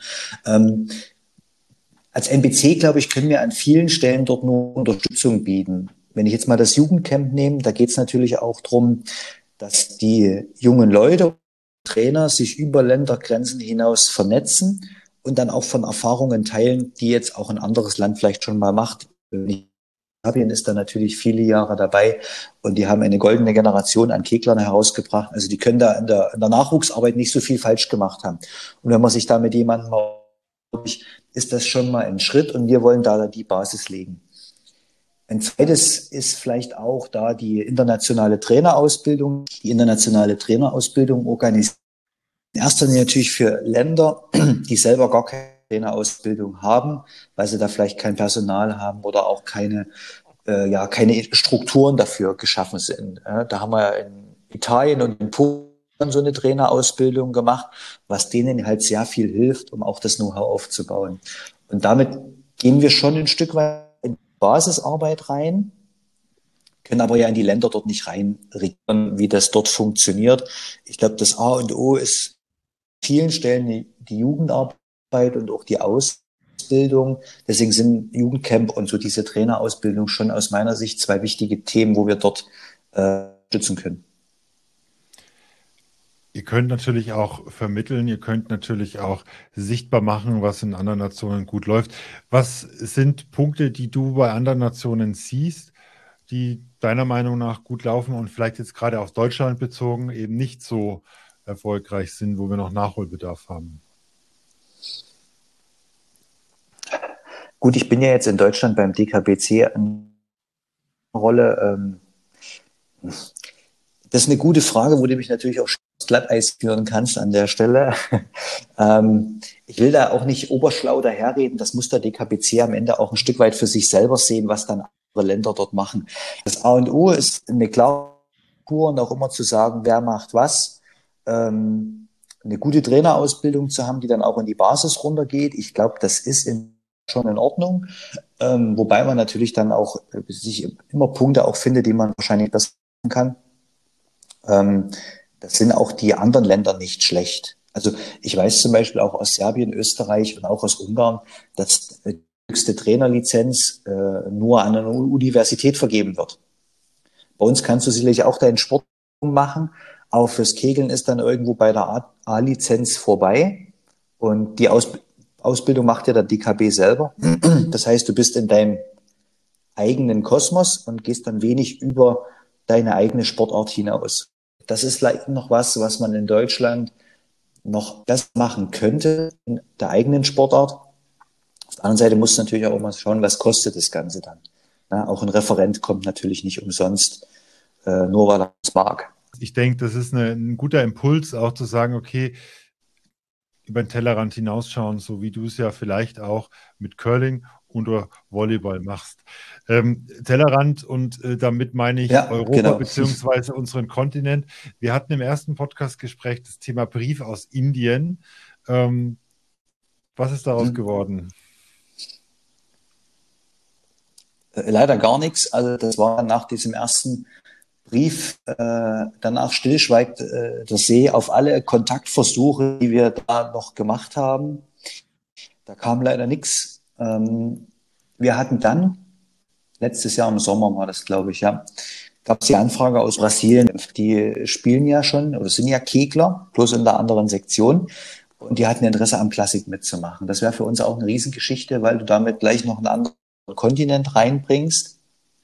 Als NBC, glaube ich, können wir an vielen Stellen dort nur Unterstützung bieten. Wenn ich jetzt mal das Jugendcamp nehme, da geht es natürlich auch darum, dass die jungen Leute, Trainer sich über Ländergrenzen hinaus vernetzen und dann auch von Erfahrungen teilen, die jetzt auch ein anderes Land vielleicht schon mal macht. Serbien ist da natürlich viele Jahre dabei und die haben eine goldene Generation an Keglern herausgebracht. Also die können da in der Nachwuchsarbeit nicht so viel falsch gemacht haben. Und wenn man sich da mit jemandem ist das schon mal ein Schritt und wir wollen da die Basis legen. Ein zweites ist vielleicht auch da die internationale Trainerausbildung. Die internationale Trainerausbildung organisiert in erster Linie natürlich für Länder, die selber gar keine Trainerausbildung haben, weil sie da vielleicht kein Personal haben oder auch keine Strukturen dafür geschaffen sind. Da haben wir in Italien und in Polen so eine Trainerausbildung gemacht, was denen halt sehr viel hilft, um auch das Know-how aufzubauen. Und damit gehen wir schon ein Stück weit in die Basisarbeit rein, können aber ja in die Länder dort nicht reinregieren, wie das dort funktioniert. Ich glaube, das A und O ist an vielen Stellen die Jugendarbeit und auch die Ausbildung. Deswegen sind Jugendcamp und so diese Trainerausbildung schon aus meiner Sicht zwei wichtige Themen, wo wir dort stützen können. Ihr könnt natürlich auch vermitteln, ihr könnt natürlich auch sichtbar machen, was in anderen Nationen gut läuft. Was sind Punkte, die du bei anderen Nationen siehst, die deiner Meinung nach gut laufen und vielleicht jetzt gerade auf Deutschland bezogen eben nicht so erfolgreich sind, wo wir noch Nachholbedarf haben? Gut, ich bin ja jetzt in Deutschland beim DKBC eine Rolle. Das ist eine gute Frage, wo du mich natürlich auch aufs Glatteis führen kannst an der Stelle. Ich will da auch nicht oberschlau daherreden. Das muss der DKBC am Ende auch ein Stück weit für sich selber sehen, was dann andere Länder dort machen. Das A und O ist eine klare Kur und auch immer zu sagen, wer macht was. Eine gute Trainerausbildung zu haben, die dann auch in die Basis runtergeht. Ich glaube, das ist schon in Ordnung. Wobei man natürlich dann auch sich immer Punkte auch findet, die man wahrscheinlich besser machen kann. Das sind auch die anderen Länder nicht schlecht. Also ich weiß zum Beispiel auch aus Serbien, Österreich und auch aus Ungarn, dass die höchste Trainerlizenz nur an einer Universität vergeben wird. Bei uns kannst du sicherlich auch deinen Sport machen, aber fürs Kegeln ist dann irgendwo bei der A-Lizenz vorbei. Und die Ausbildung macht ja der DKB selber. Das heißt, du bist in deinem eigenen Kosmos und gehst dann wenig über deine eigene Sportart hinaus. Das ist vielleicht noch was man in Deutschland noch besser machen könnte in der eigenen Sportart. Auf der anderen Seite muss natürlich auch mal schauen, was kostet das Ganze dann. Ja, auch ein Referent kommt natürlich nicht umsonst, nur weil er es mag. Ich denke, das ist ein guter Impuls, auch zu sagen, okay, über den Tellerrand hinausschauen, so wie du es ja vielleicht auch mit Curling oder Volleyball machst. Tellerrand und damit meine ich Europa genau. beziehungsweise unseren Kontinent. Wir hatten im ersten Podcastgespräch das Thema Brief aus Indien. Was ist daraus geworden? Leider gar nichts. Also das war nach diesem ersten Brief, danach stillschweigt der See auf alle Kontaktversuche, die wir da noch gemacht haben. Da kam leider nichts. Wir hatten dann, letztes Jahr im Sommer war das, glaube ich, ja, gab es die Anfrage aus Brasilien. Die spielen ja schon oder sind ja Kegler, bloß in der anderen Sektion. Und die hatten Interesse am Klassik mitzumachen. Das wäre für uns auch eine Riesengeschichte, weil du damit gleich noch einen anderen Kontinent reinbringst.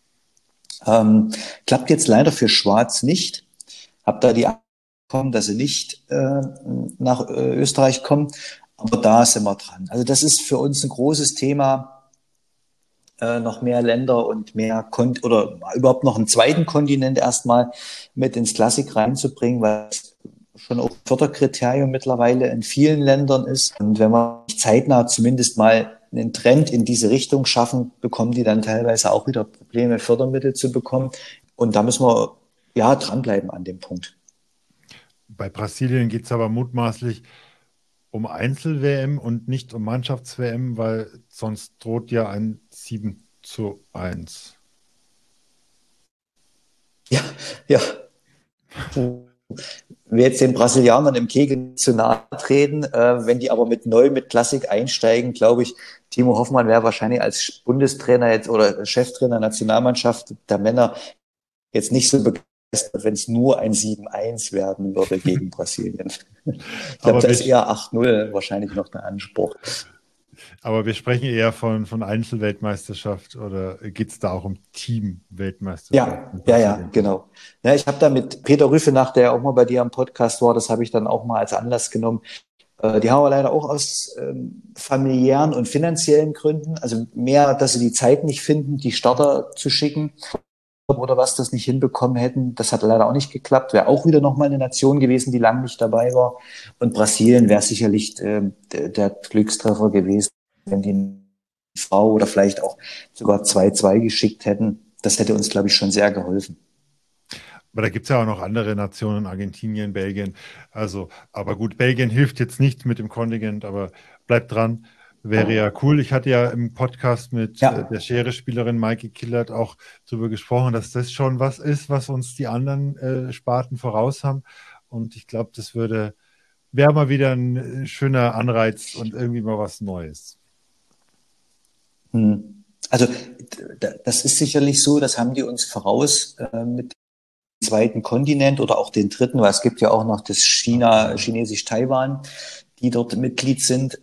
Klappt jetzt leider für Schwarz nicht. Hab da die bekommen, dass sie nicht nach Österreich kommen. Aber da sind wir dran. Also das ist für uns ein großes Thema, noch mehr Länder und mehr oder überhaupt noch einen zweiten Kontinent erstmal mit ins Klassik reinzubringen, weil es schon auch Förderkriterium mittlerweile in vielen Ländern ist. Und wenn wir zeitnah zumindest mal einen Trend in diese Richtung schaffen, bekommen die dann teilweise auch wieder Probleme, Fördermittel zu bekommen. Und da müssen wir ja dranbleiben an dem Punkt. Bei Brasilien geht es aber mutmaßlich um Einzel-WM und nicht um Mannschafts-WM, weil sonst droht ja ein 7:1. Ja. Wir jetzt den Brasilianern im Kegel zu nahe treten, wenn die aber mit Klassik einsteigen, glaube ich, Timo Hoffmann wäre wahrscheinlich als Bundestrainer jetzt oder Cheftrainer Nationalmannschaft der Männer jetzt nicht so begeistert, wenn es nur ein 7:1 werden würde gegen Brasilien. Ich glaube, da ist eher 8:0 wahrscheinlich noch der Anspruch. Aber wir sprechen eher von Einzelweltmeisterschaft oder geht es da auch um Teamweltmeisterschaft? Ja, genau. Ja, ich habe da mit Peter Rüfenach, der auch mal bei dir am Podcast war, das habe ich dann auch mal als Anlass genommen. Die haben wir leider auch aus familiären und finanziellen Gründen, also mehr, dass sie die Zeit nicht finden, die Starter zu schicken oder was, das nicht hinbekommen hätten. Das hat leider auch nicht geklappt. Wäre auch wieder nochmal eine Nation gewesen, die lange nicht dabei war. Und Brasilien wäre sicherlich der Glückstreffer gewesen, wenn die eine Frau oder vielleicht auch sogar 2-2 geschickt hätten. Das hätte uns, glaube ich, schon sehr geholfen. Aber da gibt es ja auch noch andere Nationen, Argentinien, Belgien. Also, aber gut, Belgien hilft jetzt nicht mit dem Kontingent, aber bleibt dran. Wäre ja cool. Ich hatte ja im Podcast mit der Schere-Spielerin Maike Killert auch darüber gesprochen, dass das schon was ist, was uns die anderen Sparten voraus haben. Und ich glaube, das wäre mal wieder ein schöner Anreiz und irgendwie mal was Neues. Also das ist sicherlich so, das haben die uns voraus mit dem zweiten Kontinent oder auch den dritten, weil es gibt ja auch noch das Chinesisch-Taiwan, die dort Mitglied sind.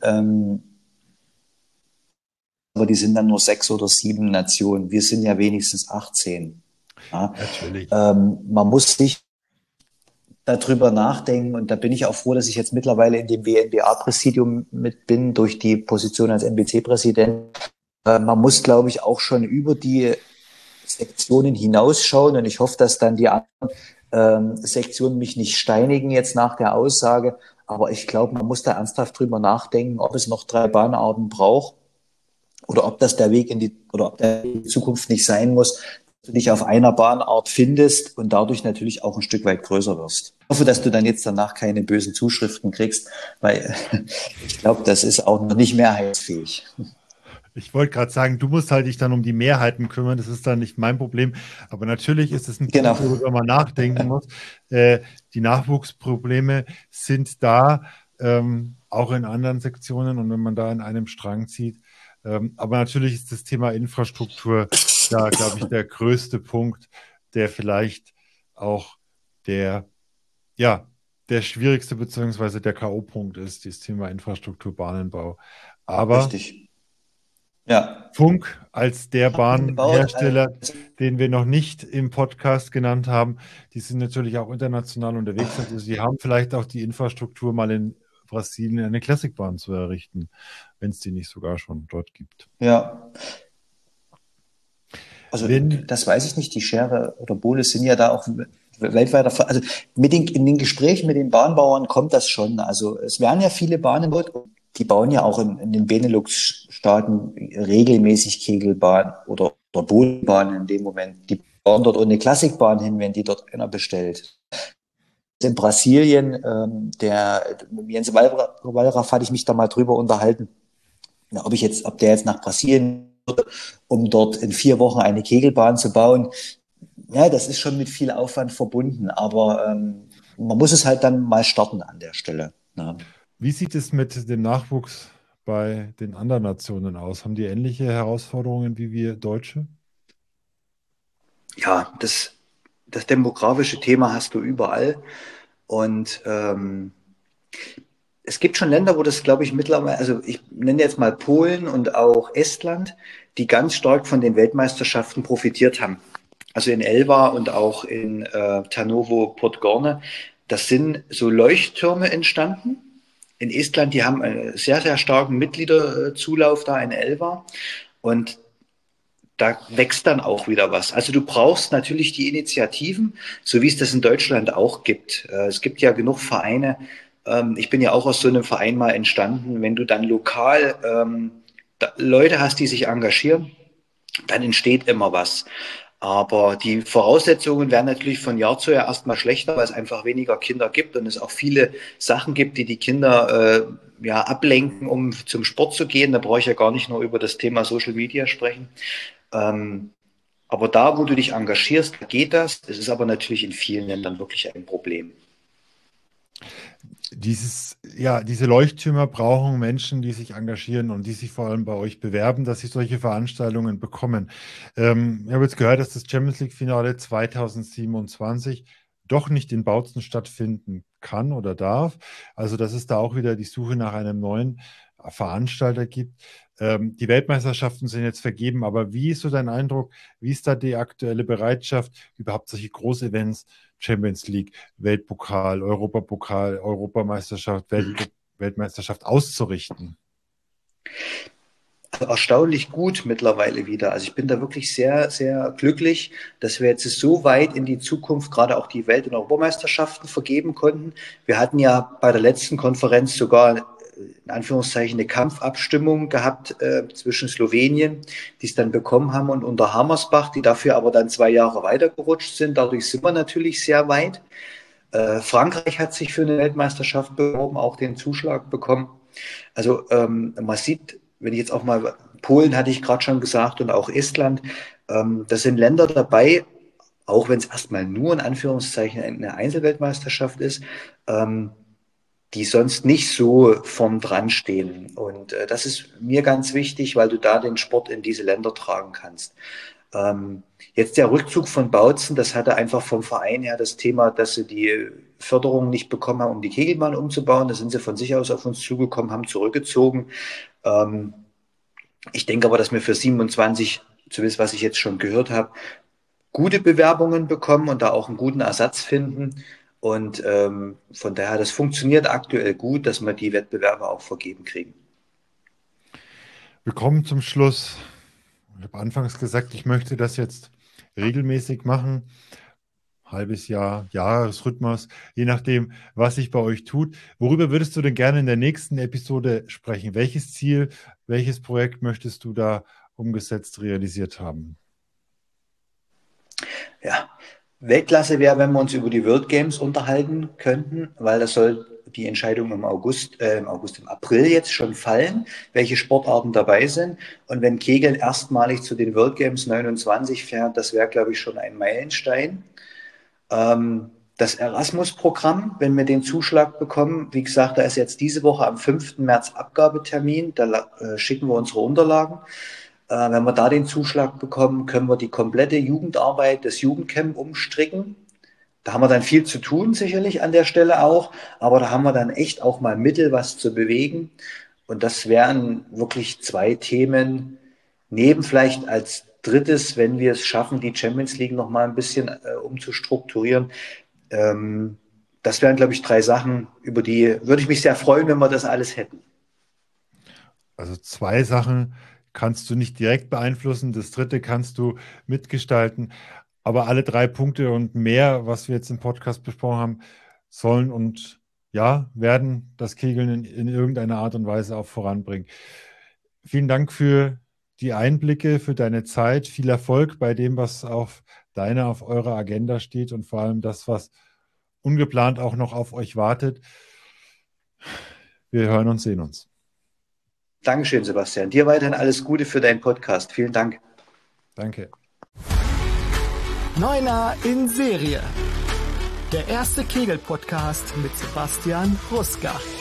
Aber die sind dann nur 6 oder 7 Nationen. Wir sind ja wenigstens 18. Ja? Natürlich. Man muss sich darüber nachdenken und da bin ich auch froh, dass ich jetzt mittlerweile in dem WNBA-Präsidium mit bin, durch die Position als NBC-Präsident, Man muss, glaube ich, auch schon über die Sektionen hinausschauen und ich hoffe, dass dann die anderen Sektionen mich nicht steinigen jetzt nach der Aussage. Aber ich glaube, man muss da ernsthaft drüber nachdenken, ob es noch 3 Bahnarten braucht oder ob das der Weg in die oder ob der Weg in die Zukunft nicht sein muss, dass du dich auf einer Bahnart findest und dadurch natürlich auch ein Stück weit größer wirst. Ich hoffe, dass du dann jetzt danach keine bösen Zuschriften kriegst, weil ich glaube, das ist auch noch nicht mehrheitsfähig. Ich wollte gerade sagen, du musst halt dich dann um die Mehrheiten kümmern. Das ist dann nicht mein Problem. Aber natürlich ist es ein Genau. Punkt, worüber man nachdenken muss. Die Nachwuchsprobleme sind da, auch in anderen Sektionen und wenn man da in einem Strang zieht. Aber natürlich ist das Thema Infrastruktur da, glaube ich, der größte Punkt, der vielleicht auch der, ja, der schwierigste beziehungsweise der K.O.-Punkt ist, das Thema Infrastruktur, Bahnenbau. Aber Richtig. Ja. Funk als der Gebaut, Bahnhersteller, den wir noch nicht im Podcast genannt haben, die sind natürlich auch international unterwegs. Also sie haben vielleicht auch die Infrastruktur, mal in Brasilien eine Classic-Bahn zu errichten, wenn es die nicht sogar schon dort gibt. ja. Also Wenn, das weiß ich nicht. Die Schere oder Bohle sind ja da auch weltweit. Also in den Gesprächen mit den Bahnbauern kommt das schon. Also es werden ja viele Bahnen gebaut. Die bauen ja auch in den Benelux-Staaten regelmäßig Kegelbahnen oder Bohlebahnen in dem Moment. Die bauen dort auch eine Klassikbahn hin, wenn die dort einer bestellt. In Brasilien, mit Jens Wallraff hatte ich mich da mal drüber unterhalten, ob der jetzt nach Brasilien würde, um dort in 4 Wochen eine Kegelbahn zu bauen. Ja, das ist schon mit viel Aufwand verbunden, aber man muss es halt dann mal starten an der Stelle. Ne? wie sieht es mit dem Nachwuchs bei den anderen Nationen aus? Haben die ähnliche Herausforderungen wie wir Deutsche? Ja, das demografische Thema hast du überall. Und es gibt schon Länder, wo das, glaube ich, mittlerweile, also ich nenne jetzt mal Polen und auch Estland, die ganz stark von den Weltmeisterschaften profitiert haben. Also in Elva und auch in Tarnowo Podgorne. Das sind so Leuchttürme entstanden. In Estland, die haben einen sehr, sehr starken Mitgliederzulauf da in Elva. Und da wächst dann auch wieder was. Also du brauchst natürlich die Initiativen, so wie es das in Deutschland auch gibt. Es gibt ja genug Vereine. Ich bin ja auch aus so einem Verein mal entstanden. Wenn du dann lokal Leute hast, die sich engagieren, dann entsteht immer was. Aber die Voraussetzungen werden natürlich von Jahr zu Jahr erstmal schlechter, weil es einfach weniger Kinder gibt und es auch viele Sachen gibt, die die Kinder ablenken, um zum Sport zu gehen. Da brauche ich ja gar nicht nur über das Thema Social Media sprechen. Aber da, wo du dich engagierst, geht das. Es ist aber natürlich in vielen Ländern wirklich ein Problem. Diese Leuchttürmer brauchen Menschen, die sich engagieren und die sich vor allem bei euch bewerben, dass sie solche Veranstaltungen bekommen. Ich habe jetzt gehört, dass das Champions League-Finale 2027 doch nicht in Bautzen stattfinden kann oder darf. Also, dass es da auch wieder die Suche nach einem neuen Veranstalter gibt. Die Weltmeisterschaften sind jetzt vergeben, aber wie ist so dein Eindruck? Wie ist da die aktuelle Bereitschaft, überhaupt solche Großevents, Champions League, Weltpokal, Europapokal, Europameisterschaft, Weltmeisterschaft auszurichten? Also erstaunlich gut mittlerweile wieder. Also ich bin da wirklich sehr, sehr glücklich, dass wir jetzt so weit in die Zukunft gerade auch die Welt- und Europameisterschaften vergeben konnten. Wir hatten ja bei der letzten Konferenz sogar in Anführungszeichen eine Kampfabstimmung gehabt zwischen Slowenien, die es dann bekommen haben, und unter Hammersbach, die dafür aber dann 2 Jahre weitergerutscht sind. Dadurch sind wir natürlich sehr weit. Frankreich hat sich für eine Weltmeisterschaft beworben, auch den Zuschlag bekommen. Also man sieht, wenn ich jetzt auch mal, Polen hatte ich gerade schon gesagt und auch Estland, das sind Länder dabei, auch wenn es erstmal nur in Anführungszeichen eine Einzelweltmeisterschaft ist, die sonst nicht so vorn dran stehen. Und das ist mir ganz wichtig, weil du da den Sport in diese Länder tragen kannst. Jetzt der Rückzug von Bautzen, das hatte einfach vom Verein her das Thema, dass sie die Förderung nicht bekommen haben, um die Kegelbahn umzubauen. Da sind sie von sich aus auf uns zugekommen, haben zurückgezogen. Ich denke aber, dass wir für 27, zumindest was ich jetzt schon gehört habe, gute Bewerbungen bekommen und da auch einen guten Ersatz finden. Und von daher, das funktioniert aktuell gut, dass wir die Wettbewerbe auch vergeben kriegen. Wir kommen zum Schluss. Ich habe anfangs gesagt, ich möchte das jetzt regelmäßig machen. Halbes Jahr, Jahresrhythmus, je nachdem, was sich bei euch tut. Worüber würdest du denn gerne in der nächsten Episode sprechen? Welches Ziel, welches Projekt möchtest du da umgesetzt, realisiert haben? Ja, Weltklasse wäre, wenn wir uns über die World Games unterhalten könnten, weil das soll die Entscheidung im April jetzt schon fallen, welche Sportarten dabei sind. Und wenn Kegeln erstmalig zu den World Games 29 fährt, das wäre, glaube ich, schon ein Meilenstein. Das Erasmus-Programm, wenn wir den Zuschlag bekommen, wie gesagt, da ist jetzt diese Woche am 5. März Abgabetermin, da schicken wir unsere Unterlagen. Wenn wir da den Zuschlag bekommen, können wir die komplette Jugendarbeit des Jugendcamp umstricken. Da haben wir dann viel zu tun, sicherlich an der Stelle auch, aber da haben wir dann echt auch mal Mittel, was zu bewegen. Und das wären wirklich 2 Themen, neben vielleicht als drittes, wenn wir es schaffen, die Champions League noch mal ein bisschen umzustrukturieren. Das wären, glaube ich, 3 Sachen, über die würde ich mich sehr freuen, wenn wir das alles hätten. Also 2 Sachen kannst du nicht direkt beeinflussen, das dritte kannst du mitgestalten. Aber alle 3 Punkte und mehr, was wir jetzt im Podcast besprochen haben, sollen und ja, werden das Kegeln in irgendeiner Art und Weise auch voranbringen. Vielen Dank für die Einblicke, für deine Zeit. Viel Erfolg bei dem, was auf eurer Agenda steht und vor allem das, was ungeplant auch noch auf euch wartet. Wir hören und sehen uns. Dankeschön, Sebastian. Dir weiterhin alles Gute für deinen Podcast. Vielen Dank. Danke. Neuner in Serie. Der erste Kegel-Podcast mit Sebastian Ruska.